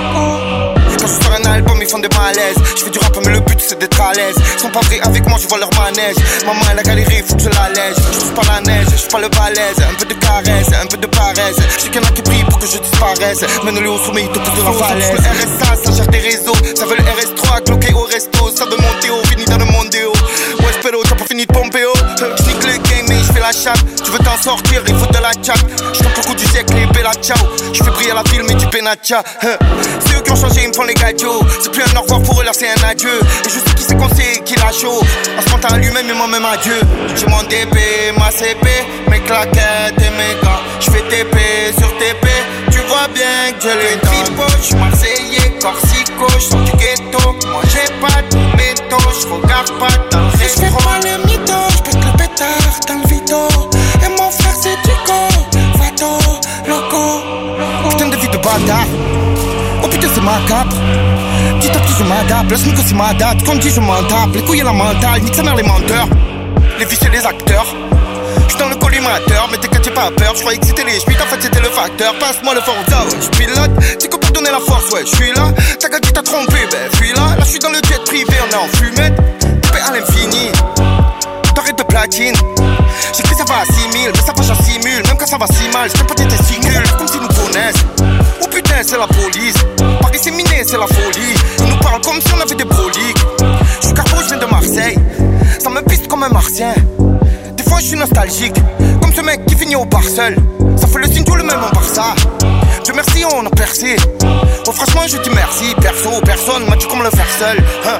Quand je sors un album ils font des malaises. Je fais du rap mais le but c'est d'être à l'aise. Ils sont pas vrais avec moi, je vois leur manège. Maman elle a galéré, faut que je la lège. Je trouve pas la neige, je suis pas le balèze. Un peu de caresse, un peu de paresse. Je sais qu'il y en a qui prient pour que je disparaisse. Mène-le au sommet, il te pousse de la falaise. Le RSA, ça gère des réseaux. Ça veut le RS3, cloqué au resto. Ça veut monter haut, fini dans le mondéo. Ouais spéro, t'as pas fini de pomper haut. Je nique le game et je fais la chatte. Tu veux t'en sortir, il faut de la chat. Je tape le coup du siècle et bella ciao. Je fais briller la ville mais du penacha. C'est eux qui ont changé, ils me font les gadgets. C'est plus un au revoir pour eux, là c'est un adieu. Et je sais qui c'est qu'on sait, qui l'a chaud. À ce moment à lui-même et moi-même adieu. J'ai mon DP, ma CP, mes claquettes et mes gants. J'fais TP sur TP, tu vois bien que j'ai les dents. J'suis marseillais, corsico, j'sors du ghetto. Moi j'ai pas de métaux, j'regarde pas dans le resto. J'fais pas le mytho, j'pète le pétard dans le vito. Et mon frère c'est Chico, Vato, loco. Putain de vie de bâtard. Oh putain c'est macabre. Petit à petit je m'adapte, laisse nous que c'est ma date. Quand dit je m'en tape, les couilles et la mentale. Nique sa mère les menteurs, les vicieux les acteurs. J'suis dans le collimateur, mais t'inquiète j'ai pas peur. J'croyais que c'était les schmitt, en fait c'était le facteur. Passe-moi le Forza, ouais, j'pilote. C'est que pour donner la force, ouais, j'suis là. Ta gueule qui t'a trompé, ben fuis là. Là j'suis dans le jet privé, on est en fumette. Paix à l'infini, t'arrêtes de platine. J'écris ça va à 6000, mais ça va j'en simule. Même quand ça va si mal, j't'aime pas tes testicules. Comme s'ils nous connaissent. Oh putain c'est la police. Paris c'est miné, c'est la folie. Ils nous parlent comme si on avait des broliques. J'suis carbo, j'viens de Marseille. Ça me piste comme un martien. Des fois je suis nostalgique, comme ce mec qui finit au parcelle. Ça fait le signe tout le même en Barça. Dieu merci on a percé. Oh franchement je dis merci. Perso, personne m'a dit comment le faire seul, hein.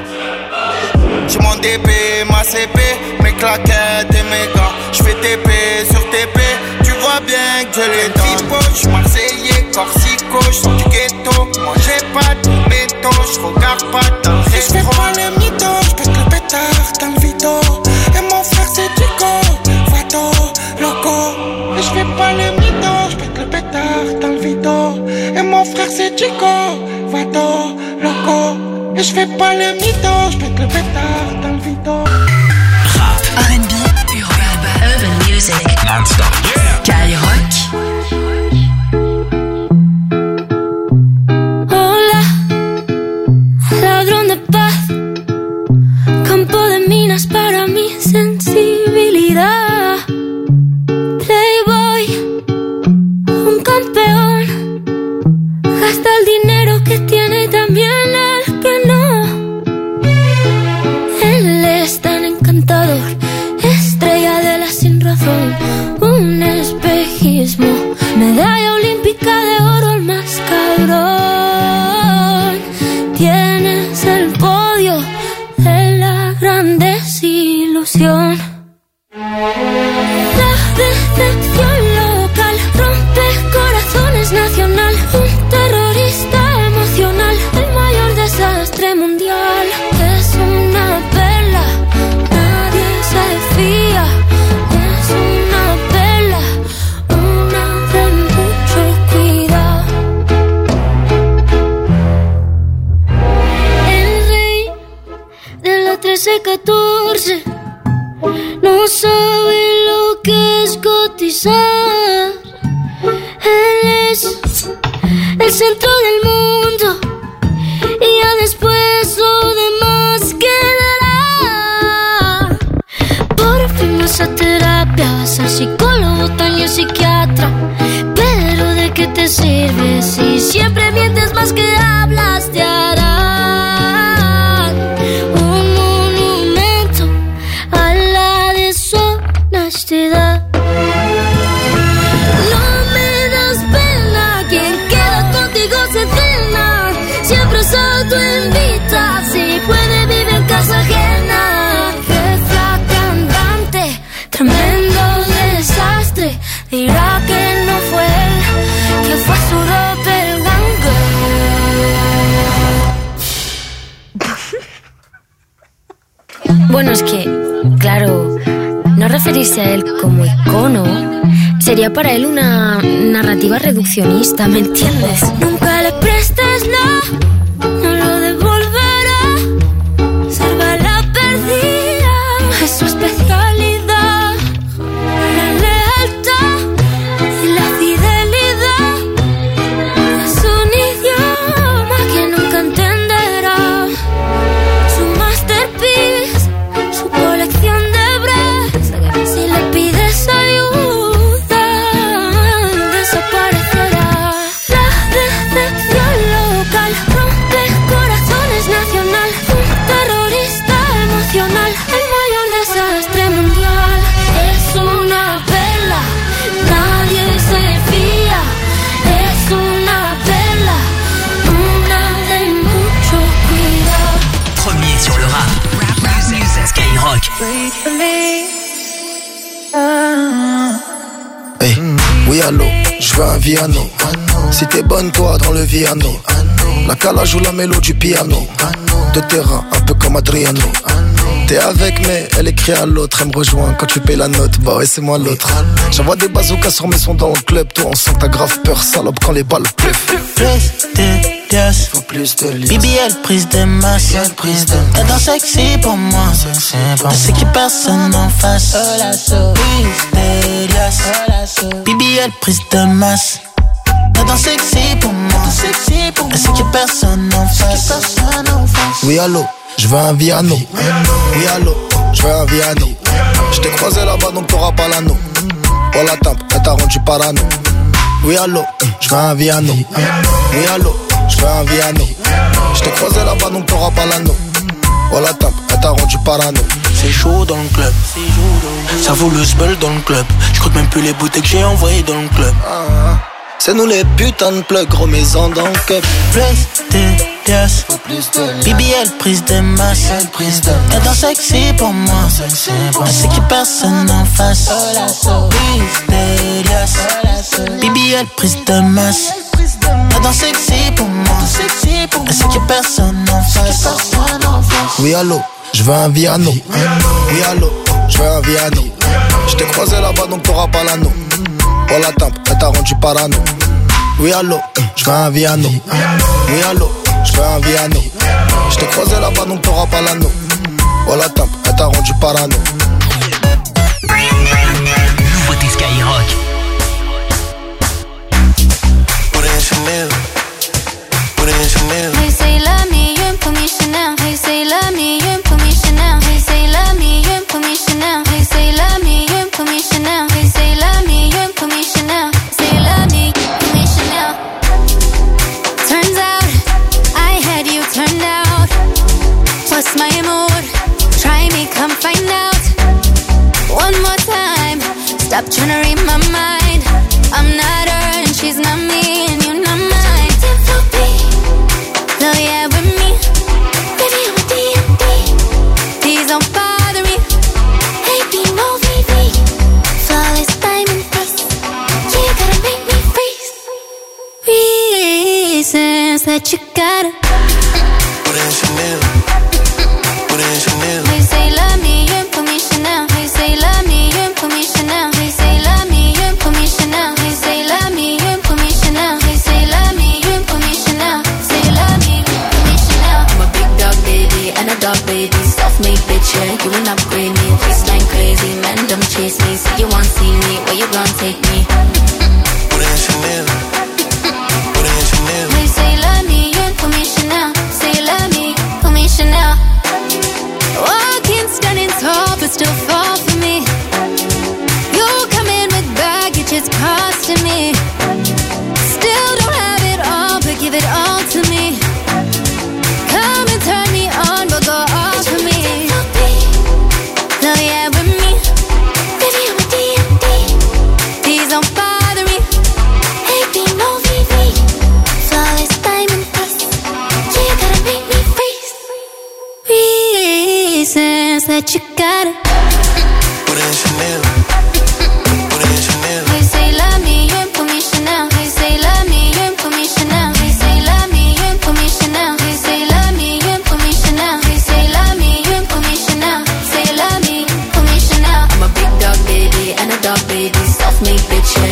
J'ai mon DP, ma CP, mes claquettes et mes gants. J'fais TP sur TP, tu vois bien que j'ai les dents. J'suis marseillais, corsico, j'sors du ghetto. Moi j'ai pas de métaux, j'regarde pas dans le resto. J'fais pas le mytho, j'pète le pétard dans le vito. Et mon frère c'est Chico, Vato, loco. Et j'fais pas le mytho, j'pète le pétard dans le vito. Et mon frère c'est Chico, Vato, loco. Et j'fais pas le mytho, j'pète le pétard dans le vito. Rap, R&B, urban music, Non-stop. Skyrock. Hola, ladrón de paz, campo de minas para mi sensibilidad. Playboy, un campeón, gasta el dinero que tiene y también el que no. Él es tan encantador, estrella de la sin razón, un espejismo, medalla olímpica de oro, el más cabrón. Tienes el podio de la gran desilusión. La decepción local rompe corazones nacional, un terrorista emocional, el mayor desastre mundial. Es una perla, nadie se fía. Es una perla, una de mucho cuidado. El rey de la 13-14 no sabe lo que es cotizar. Él es el centro del mundo y ya después lo demás quedará. Por fin vas a terapia, vas al psicólogo, también psiquiatra. Pero ¿de qué te sirve si siempre mientes más que hablas? Te harán un monumento a la deshonestidad. No me das pena, quien queda contigo se cena. Siempre se te invita, si puede vivir en casa ajena. Jefe cantante, tremendo desastre. Dirá que no fue él, que fue su doppelganger. Bueno, es que, claro, no referirse a él como icono sería para él una narrativa reduccionista, ¿me entiendes? Nunca le prestes no, no lo devolverá. Salva la perdida, es su especialidad. La lealtad y la fidelidad es un idioma que nunca entenderá. Su masterpiece, su colección de breves. Si le pides ayuda, desaparecerá. La decepción local rompe corazones nacional. Un terrorista emocional, el mayor desastre mundial. Es una vela, nadie se fía. Es una vela, una de mucho cuidado. Premier sur le rap. Skyrock. Hey, oui allô, je veux un Viano. Si t'es bonne toi dans le Viano, la Cala joue la mélo du piano. De terrain, un peu comme Adriano. T'es avec mais elle écrit à l'autre. Elle me rejoint quand tu payes la note. Bah ouais c'est moi l'autre. J'envoie des bazookas sur mes sons dans le club. Toi on sent que t'as grave peur salope quand les balles pleuvent. Yes. Faut plus de liens. BBL prise de masse. T'es dans sexy pour moi. Je sais qu'il personne en face. BBL prise de masse. T'es dans sexy pour moi. Je sais qu'il personne en face. Oui allô, je veux un Viano. Oui allô, je veux un Viano. Je t'ai croisé là-bas donc t'auras pas l'anneau. Oh la tempe, elle t'a rendu parano. Oui allô, je veux un Viano. Oui allô, je veux un Viano. Je t'ai croisé là-bas donc t'auras pas l'anneau. Oh la tempe, elle t'a rendu parano. C'est chaud dans le club. Ça vaut le spell dans le club. Je compte même plus les bouteilles que j'ai envoyées dans le club. C'est nous les putains de plugs, remets-en dans le cup. Yes. BBL prise de masse. T'es dans sexy pour moi. Je sais qu'il personne en face. BBL prise de masse. T'es dans sexy pour moi. Je sais qu'il personne en face. Oui allô, je veux un Viano. Oui allô, je veux un Viano. Je t'ai croisé là-bas donc t'auras pas l'anneau. Oh la tempe, elle t'a rendu parano. Oui allô, je veux un Viano. Oui allô, je veux un Viano. Je t'ai croisé là-bas donc t'auras pas l'anneau. Oh la tempe, elle t'a rendu parano. Nouveauté Skyrock. Hey say love me, you pour me Chanel. Hey say love me, you pour me Chanel. Hey say love me, you pour me Chanel. Hey say love me, you pour me Chanel. Hey say love me, you pour me Chanel. Say love me, pour me Chanel. Turns out I had you turned out. What's my mood? Try me, come find out. One more time. Stop trying to read my mind. I'm not her and she's not me and you're not mine. So yeah, with me, baby, I'm a D&D. Please don't bother me. Hey, be no VV. Flawless diamond face. You gotta make me freeze. Reasons that you gotta Put in Chanel. Put in Chanel. Hey, say love me, you pour me Chanel. Hey, say love me, you pour me Chanel. Hey, say love me, you pour me Chanel. Hey, say love me, you pour me Chanel. Hey, say love me, you pour me Chanel. Say love me. I'm a big dog baby and a dog baby. Self-made bitch, yeah, you ain't upgrade me. Waistline crazy, men don't chase me. Say you want see me, where you gon' take me? Put in Chanel. Put in Chanel. Hey, say love me, you pour me Chanel. Say love me, pour me Chanel. Walking, standing tall, but still fall for me. You come in with baggage, it's costing me. Still don't have it all, but give it all to me. Come and turn me on, but go off for me. No, yeah, with me. Baby, I'm a D&D. Please don't bother me. Hey, be no VV. Flawless diamond face. Yeah, you gotta make me freeze. Reasons that you gotta Put in Chanel. Put in Chanel. Hey, say love me, you pour me Chanel. Hey, say love me, you pour me Chanel. Hey, say love me, you pour me Chanel. Hey, say love me, you pour me Chanel. Hey, say love me, you pour me Chanel. Say love me, pour me Chanel. I'm a big dog baby and a dog baby. Self-made bitch,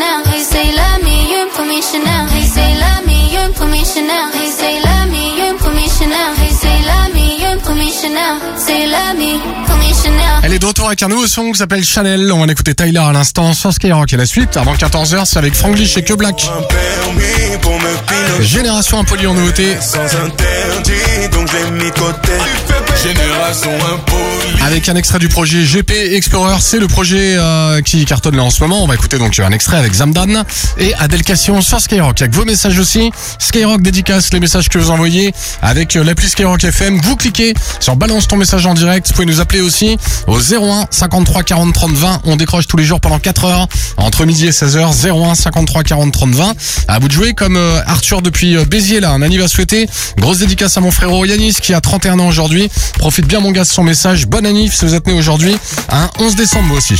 Chanel. He say love me, you pour me Chanel. He say love me, you pour me Chanel. He say love me, you pour me Chanel. He say love me, you pour me Chanel. Say love me, pour me Chanel. Elle est de retour avec un nouveau son qui s'appelle Chanel. On va écouter Tyler à l'instant sur Skyrock. Et la suite, avant 14h, c'est avec Franglish et Que Black. Génération Impoli en nouveauté. Sans interdit, donc je l'ai mis de côté. Génération Impoli. Avec un extrait du projet GP Explorer, c'est le projet qui cartonne là en ce moment. On va écouter donc un extrait avec Zamdan et Adèle Cassion sur Skyrock. Avec vos messages aussi, Skyrock dédicace les messages que vous envoyez avec l'appli Skyrock FM. Vous cliquez sur balance ton message en direct. Vous pouvez nous appeler aussi au 01 53 40 30 20. On décroche tous les jours pendant 4 heures entre midi et 16h. 01 53 40 30 20. À vous de jouer comme Arthur depuis Béziers là, un anniversaire souhaité. Grosse dédicace à mon frérot Yanis qui a 31 ans aujourd'hui. Profite bien mon gars de son message. Bonne annif si vous êtes né aujourd'hui, un 11 décembre moi aussi.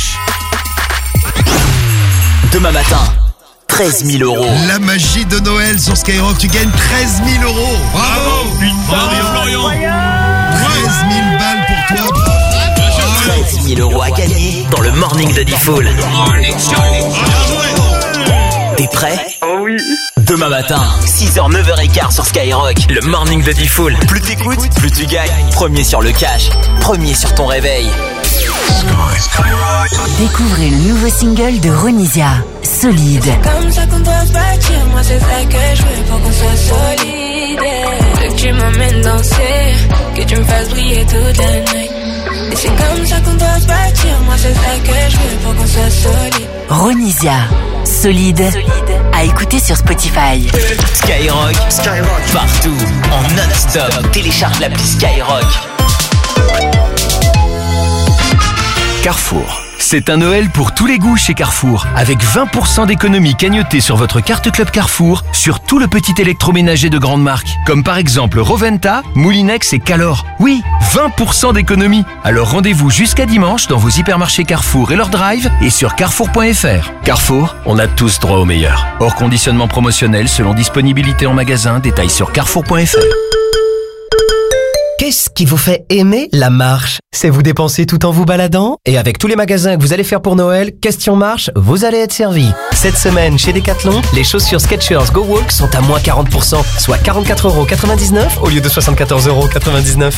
Demain matin, 13 000 euros. La magie de Noël sur Skyrock, tu gagnes 13 000 euros. Bravo, Florian. 13 000 balles pour toi. 13 000 euros à gagner dans le morning de Diffoul. T'es prêt? Oh oui. Demain matin, 6h, 9h15 sur Skyrock, le morning de Diffoul. Plus t'écoutes, plus tu gagnes. Premier sur le cash, premier sur ton réveil. Découvrez le nouveau single de Ronisia, Solide. Comme ça qu'on doit se bâtir, moi c'est ça que je veux pour qu'on soit solide. Que tu m'emmènes danser, que tu me fasses briller toute la nuit. Et c'est comme ça qu'on doit se bâtir, moi c'est ça que je veux pour qu'on soit solide. Ronisia, Solide, à écouter sur Spotify. Skyrock, partout, en non-stop. Télécharge l'appli Skyrock. Carrefour. C'est un Noël pour tous les goûts chez Carrefour. Avec 20% d'économie cagnotée sur votre carte Club Carrefour sur tout le petit électroménager de grande marque. Comme par exemple Roventa, Moulinex et Calor. Oui, 20% d'économie. Alors rendez-vous jusqu'à dimanche dans vos hypermarchés Carrefour et leur drive et sur carrefour.fr. Carrefour, on a tous droit au meilleur. Hors conditionnement promotionnel selon disponibilité en magasin. Détails sur carrefour.fr. Qu'est-ce qui vous fait aimer la marche? C'est vous dépenser tout en vous baladant? Et avec tous les magasins que vous allez faire pour Noël, question marche, vous allez être servi. Cette semaine, chez Decathlon, les chaussures Skechers Go Walk sont à moins 40%, soit 44,99€ au lieu de 74,99€.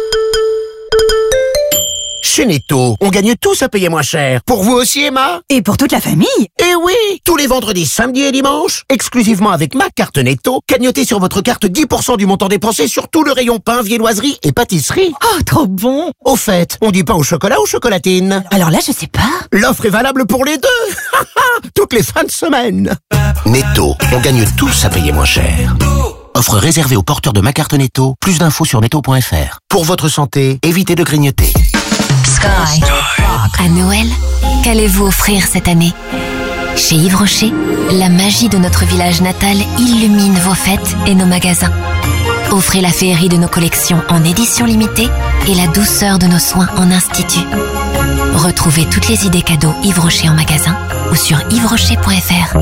Chez Netto, on gagne tous à payer moins cher. Pour vous aussi, Emma? Et pour toute la famille? Eh oui! Tous les vendredis, samedis et dimanches, exclusivement avec ma carte Netto, cagnotez sur votre carte 10% du montant dépensé sur tout le rayon pain, viennoiserie et pâtisserie. Oh, trop bon! Au fait, on dit pain au chocolat ou chocolatine? Alors là, je sais pas. L'offre est valable pour les deux! Toutes les fins de semaine! Netto, on gagne tous à payer moins cher. Offre réservée aux porteurs de ma carte Netto. Plus d'infos sur netto.fr. Pour votre santé, évitez de grignoter. Sky. À Noël, qu'allez-vous offrir cette année? Chez Yves Rocher, la magie de notre village natal illumine vos fêtes et nos magasins. Offrez la féerie de nos collections en édition limitée et la douceur de nos soins en institut. Retrouvez toutes les idées cadeaux Yves Rocher en magasin ou sur yvesrocher.fr.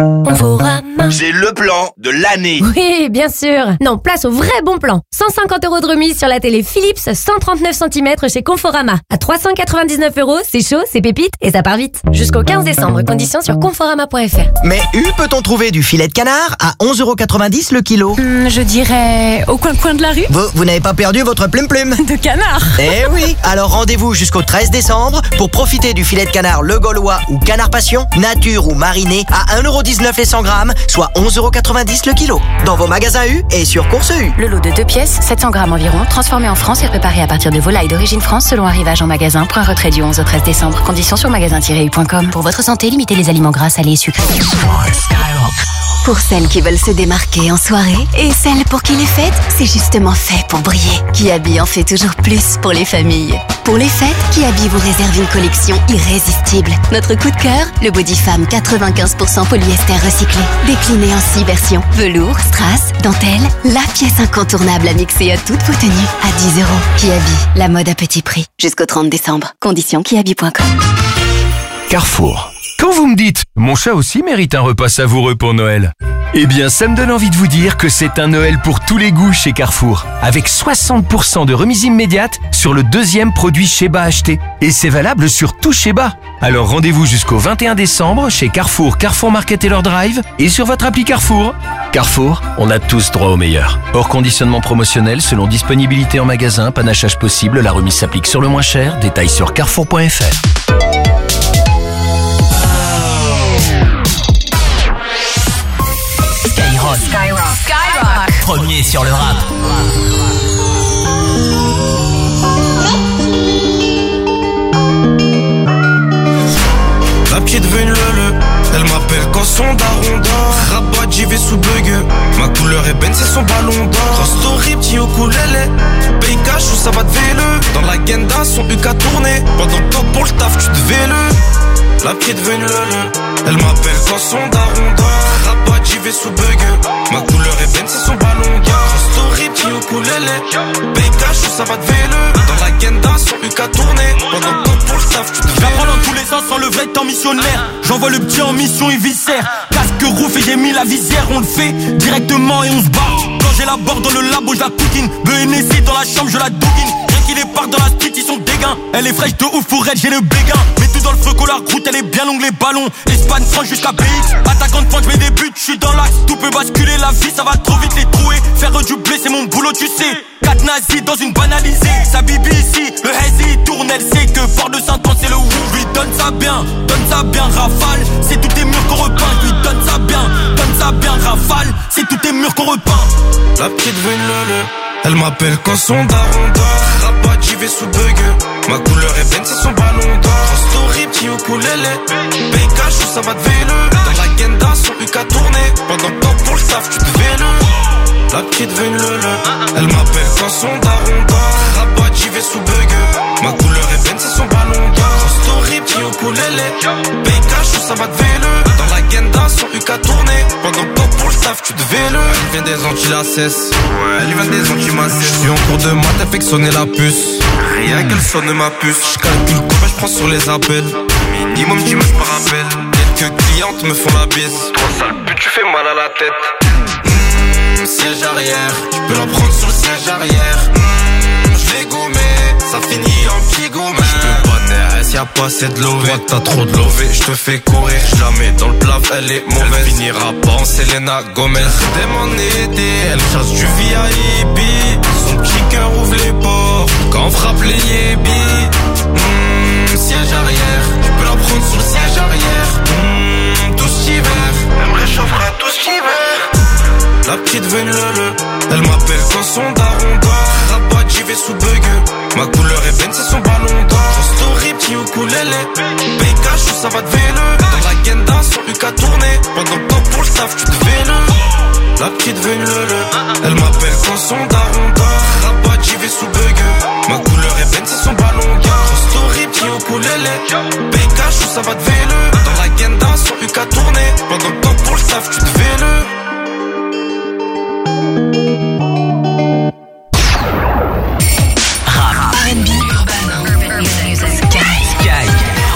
C'est le plan de l'année. Oui, bien sûr. Non, place au vrai bon plan. 150 € de remise sur la télé Philips 139 cm chez Conforama. À 399 €, c'est chaud, c'est pépite et ça part vite. Jusqu'au 15 décembre, conditions sur conforama.fr. Mais où peut-on trouver du filet de canard à 11,90€ le kilo? Je dirais au coin de la rue. Vous n'avez pas perdu votre plume-plume de canard? Eh oui. Alors rendez-vous jusqu'au 13 décembre pour profiter du filet de canard Le Gaulois ou Canard Passion, nature ou mariné à 1,19€ les 100 grammes, soit 11,90€ le kilo. Dans vos magasins U et sur Course U. Le lot de 2 pièces, 700 grammes environ, transformé en France et préparé à partir de volailles d'origine France selon arrivage en magasin. Point retrait du 11 au 13 décembre. Conditions sur magasin-u.com. Pour votre santé, limitez les aliments gras, salés et sucrés. Pour celles qui veulent se démarquer en soirée et celles pour qui les fêtes, c'est justement fait pour briller. Kiabi en fait toujours plus pour les familles. Pour les fêtes, Kiabi vous réserve une collection irrésistible. Notre coup de cœur, le body femme 95% polyester recyclé. Décliné en 6 versions. Velours, strass, dentelle, la pièce incontournable à mixer à toutes vos tenues. À 10 €. Kiabi, la mode à petit prix. Jusqu'au 30 décembre. Conditions kiabi.com. Carrefour. Quand vous me dites « Mon chat aussi mérite un repas savoureux pour Noël », Eh bien, ça me donne envie de vous dire que c'est un Noël pour tous les goûts chez Carrefour. Avec 60% de remise immédiate sur le deuxième produit Sheba acheté. Et c'est valable sur tout Sheba. Alors rendez-vous jusqu'au 21 décembre chez Carrefour, Carrefour Market et leur Drive et sur votre appli Carrefour. Carrefour, on a tous droit au meilleur. Hors conditionnement promotionnel selon disponibilité en magasin, panachage possible, la remise s'applique sur le moins cher. Détails sur carrefour.fr. Skyrock. Premier sur le rap. La petite veut une lele, elle m'appelle quand son daron dort. Rabat, j'y vais sous bug. Ma couleur ébène, c'est son ballon d'or. Cross story, petit ukulélé. Paye cash ou ça va te véle. Dans la genda, son UK a tourné. Pendant que toi pour le taf, tu te véle. La petite veut une lele, elle m'appelle quand son daron dort. Rabat, j'y vais sous bug. Ma couleur ébène, c'est son ballon d'or. Cross story, petit ukulélé. Paye cash ou ça va te véle. Dans la genda, son UK a tourné. Pendant que toi pour le taf, tu te véle. J'apprends dans tous les sens sans le vrai temps missionnaire. J'envoie le petit en mission et viscère. Casque rouf et j'ai mis la visière. On le fait directement et on se bat. Quand j'ai la barre dans le labo, je la coquine. BNC dans la chambre, je la douguine. Rien qu'il est part dans la street, ils sont dégains. Elle est fraîche de ouf pour elle, j'ai le béguin. Mets tout dans le feu, la route, elle est bien longue, les ballons. Espagne, France jusqu'à BX. Attaquant de pointe, je mets des buts, je suis dans l'axe. Tout peut basculer, la vie, ça va trop vite les trouer. Faire du blé, c'est mon boulot, tu sais. 4 nazis dans une banalisée. Sa bibi ici, le hazy tourne, elle sait que Port de Saint-Anne, c'est le ouf. Lui donne ça bien, rafale. C'est tous tes murs qu'on repeint. Lui donne ça bien, rafale. C'est tous tes murs qu'on repeint. La petite veut une lele, elle m'appelle quand son daron dort. Rabat, j'y vais sous bug. Ma couleur ébène, c'est son ballon d'or. Story, petit ukulélé. Paye cash ou ça va te véle. Dans la genda, son UK a tourné. Pendant que toi pour le taf, tu te véle. La petite veut une lele, elle m'appelle quand son daron dort. Rabat, j'y vais sous bug. Ma couleur ébène, c'est son ballon d'or. Story, petit ukulélé. Paye cash ou ça va te véle. Dans la genda, son UK a tourné. Pendant que toi pour le taf, tu te véle. Elle vient des Antilles, la cesse. Elle vient des Antilles, ma cesse. Je suis en cours de maths, elle fait que sonner la puce. Rien qu'elle sonne ma puce. Je calcule combien je prends sur les appels. Minimum 10 matchs par appel. Quelques clientes me font la bise. Trois sales putes, tu fais mal à la tête. Siège arrière, tu peux la prendre sur le siège arrière. Je l'ai gommé, ça finit en petit gommé. Je peux pas nerf, y'a pas assez de lové. Toi t'as trop de lové, je te fais courir. Je la mets dans le plat, elle est mauvaise. Elle finira pas en Selena Gomez. Dès mon été, elle chasse du VIP. Son petit cœur ouvre les portes quand on frappe les yébis. Siège arrière, tu peux la prendre sur le siège arrière. Tout cet hiver, elle me réchauffera tout cet hiver. La petite veut une lele, elle m'appelle quand son daron dort. Rabat, j'y vais sous bug. Ma couleur ébène, c'est son ballon d'or. Story, petit ukulélé. Paye cash ou ça va te véle. Dans la genda, son UK a tourné. Pendant que toi pour le taf, tu te véle. La petite veut une lele, elle m'appelle quand son daron dort. Rabat, j'y vais sous bug. Ma couleur ébène, c'est son ballon d'or. Story, petit ukulélé. Paye cash ou ça va te véle. Dans la genda, son UK a tourné. Pendant que toi pour le taf, tu te véle. Rap, R&B, urban, Skyrock.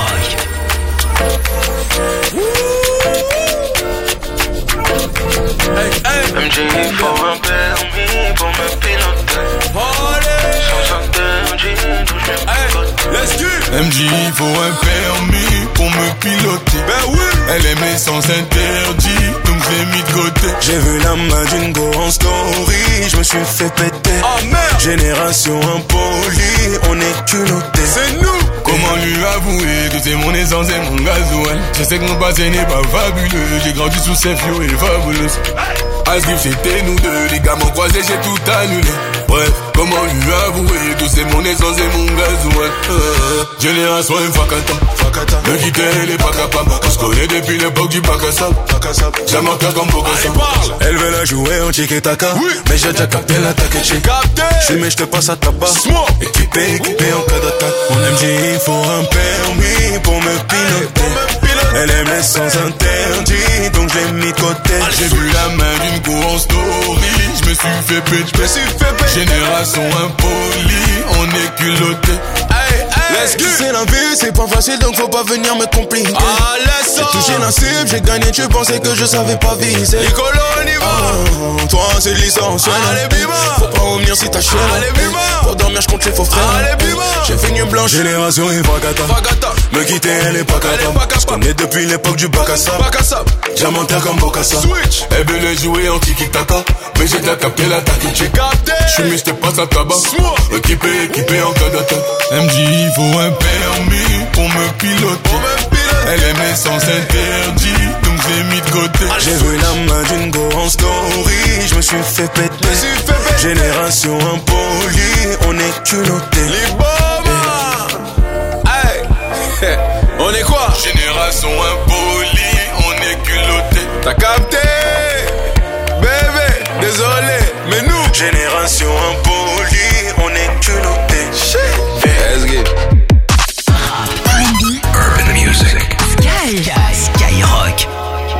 MJ faut un permis pour me piloter. Sans interdit, d'où je me MJ faut un permis pour me piloter. Ben oui. Elle aimait sans interdit, donc je l'ai mis de côté. J'ai vu la main d'une go en story, je me suis fait péter. Oh merde. Génération impolie, on est culotté. C'est nous. Comment lui avouer que c'est mon essence et mon gasoil? Je sais que mon passé n'est pas fabuleux. J'ai grandi sous ces fio et fabuleux. Asgrif c'était nous deux, les gars m'ont croisé, j'ai tout annulé. Bref, comment lui avouer que c'est mon essence et mon gasoil? Génération infacata, me quitter elle est pas capable. On se connaît depuis l'époque du bac à sable. J'aime en faire comme Bokassa. Elle veut la jouer en tiki-taka, oui. Mais j'ai déjà capté l'attaque et j'ai capté. J'suis je te passe à tabac. Équipé en cas d'attaque. Mon MJ il faut un permis pour me piloter. Elle aime les sans interdit, donc je l'ai mis de côté. J'ai vu la main d'une go en story, je me suis fait péter. Génération impolie, on est culotté. C'est la vie, c'est pas facile donc faut pas venir me compliquer. J'ai touché la cible, j'ai gagné, tu pensais que je savais pas viser. Toi c'est licence. Faut pas revenir si ta chaîne. Pour dormir je compte les faux frères. J'ai fait une blanche. Génération et Vagata. Me quitter elle est pas capable. J'connais depuis l'époque du bac à sable. Diamantaire comme Bocassa. Elle veut jouer en tiki-taka, mais j'ai déjà capté la tactique. J'ai capté. J'suis mis j'te passe à tabac. Équipé en cas d'attaque. MJ il faut un permis pour me piloter. Elle aimait sans interdit, donc j'ai mis de côté. J'ai vu la main d'une go en story, je me suis fait péter. Génération impolie, on est culotté. Les hey. On est quoi? Génération impolie, on est culotté. T'as capté? Bébé, désolé, mais nous génération impolie, on est culotté. Let's get Urban Music. Skyrock.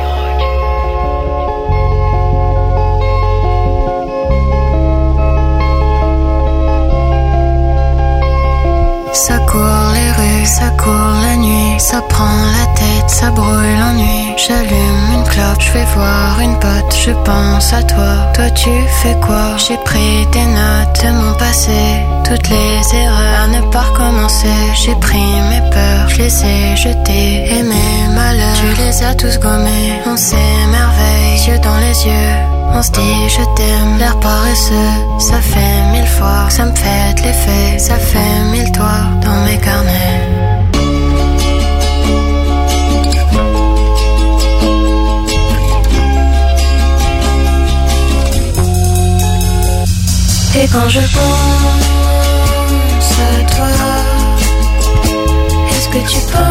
Ça court les rues, ça court la nuit, ça prend la tête, ça brûle l'ennui. J'allume une clope, je vais voir une pote, je pense à toi. Toi tu fais quoi? J'ai pris des notes de mon passé, toutes les erreurs à ne pas recommencer. J'ai pris mes peurs, je les ai jetées et mes malheurs, tu les as tous gommés. On s'émerveille, yeux dans les yeux, on se dit je t'aime, l'air paresseux. Ça fait 1000 fois que ça me fait de l'effet, ça fait 1000 toits dans mes carnets. Et quand je pense à toi, est-ce que tu penses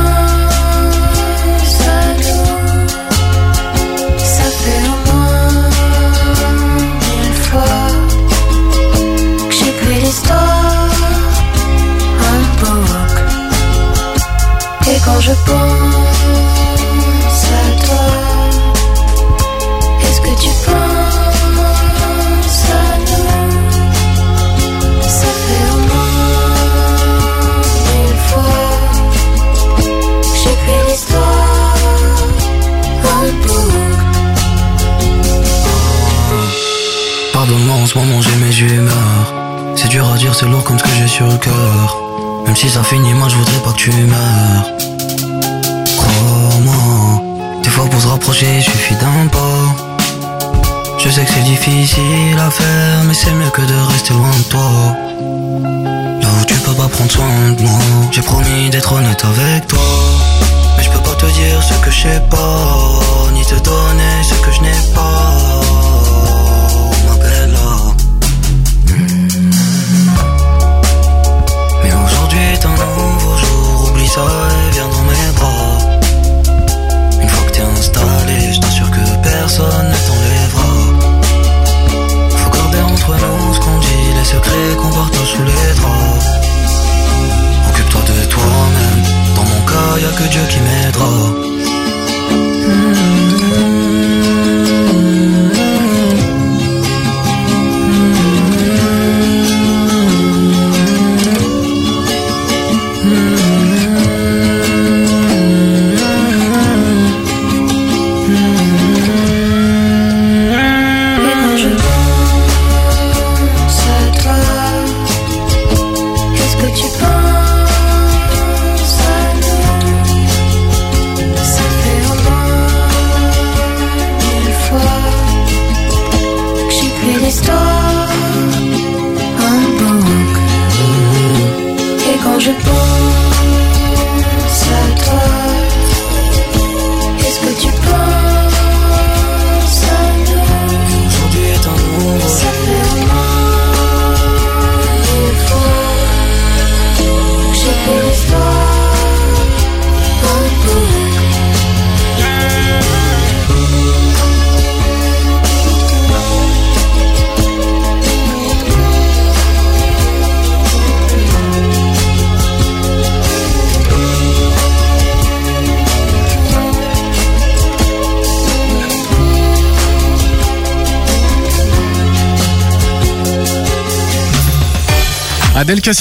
à nous? Ça fait au moins 1000 fois que j'écris l'histoire en boucle. Et quand je pense à toi, est-ce que tu penses à nous? Ça fait au moins 1000 fois que j'écris l'histoire en boucle. Pardonne-moi, en ce moment j'ai mes humeurs. C'est dur à dire, c'est lourd comme ce que j'ai sur le cœur. Même si ça finit, moi je voudrais pas que tu meurs. Crois-moi, des fois pour se rapprocher, il suffit d'un pas. Je sais que c'est difficile à faire, mais c'est mieux que de rester loin de toi. Là où tu peux pas prendre soin de moi, j'ai promis d'être honnête avec toi. Mais je peux pas te dire ce que je sais pas, ni te donner ce que je n'ai pas. Ma bella. Mais aujourd'hui est un nouveau jour, oublie ça et viens dans mes bras. Une fois que t'es installé, je t'assure que personne ne t'enlèvera. Faut garder entre nous ce qu'on dit, les secrets qu'on partage sous les draps. Occupe-toi de toi-même, dans mon cas y'a que Dieu qui m'aidera. Je pense à toi. Est-ce que tu penses à nous? Aujourd'hui est un nouveau. Ça fait au moins 1000 fois que j'écris l'histoire en boucle. Adèle Cassis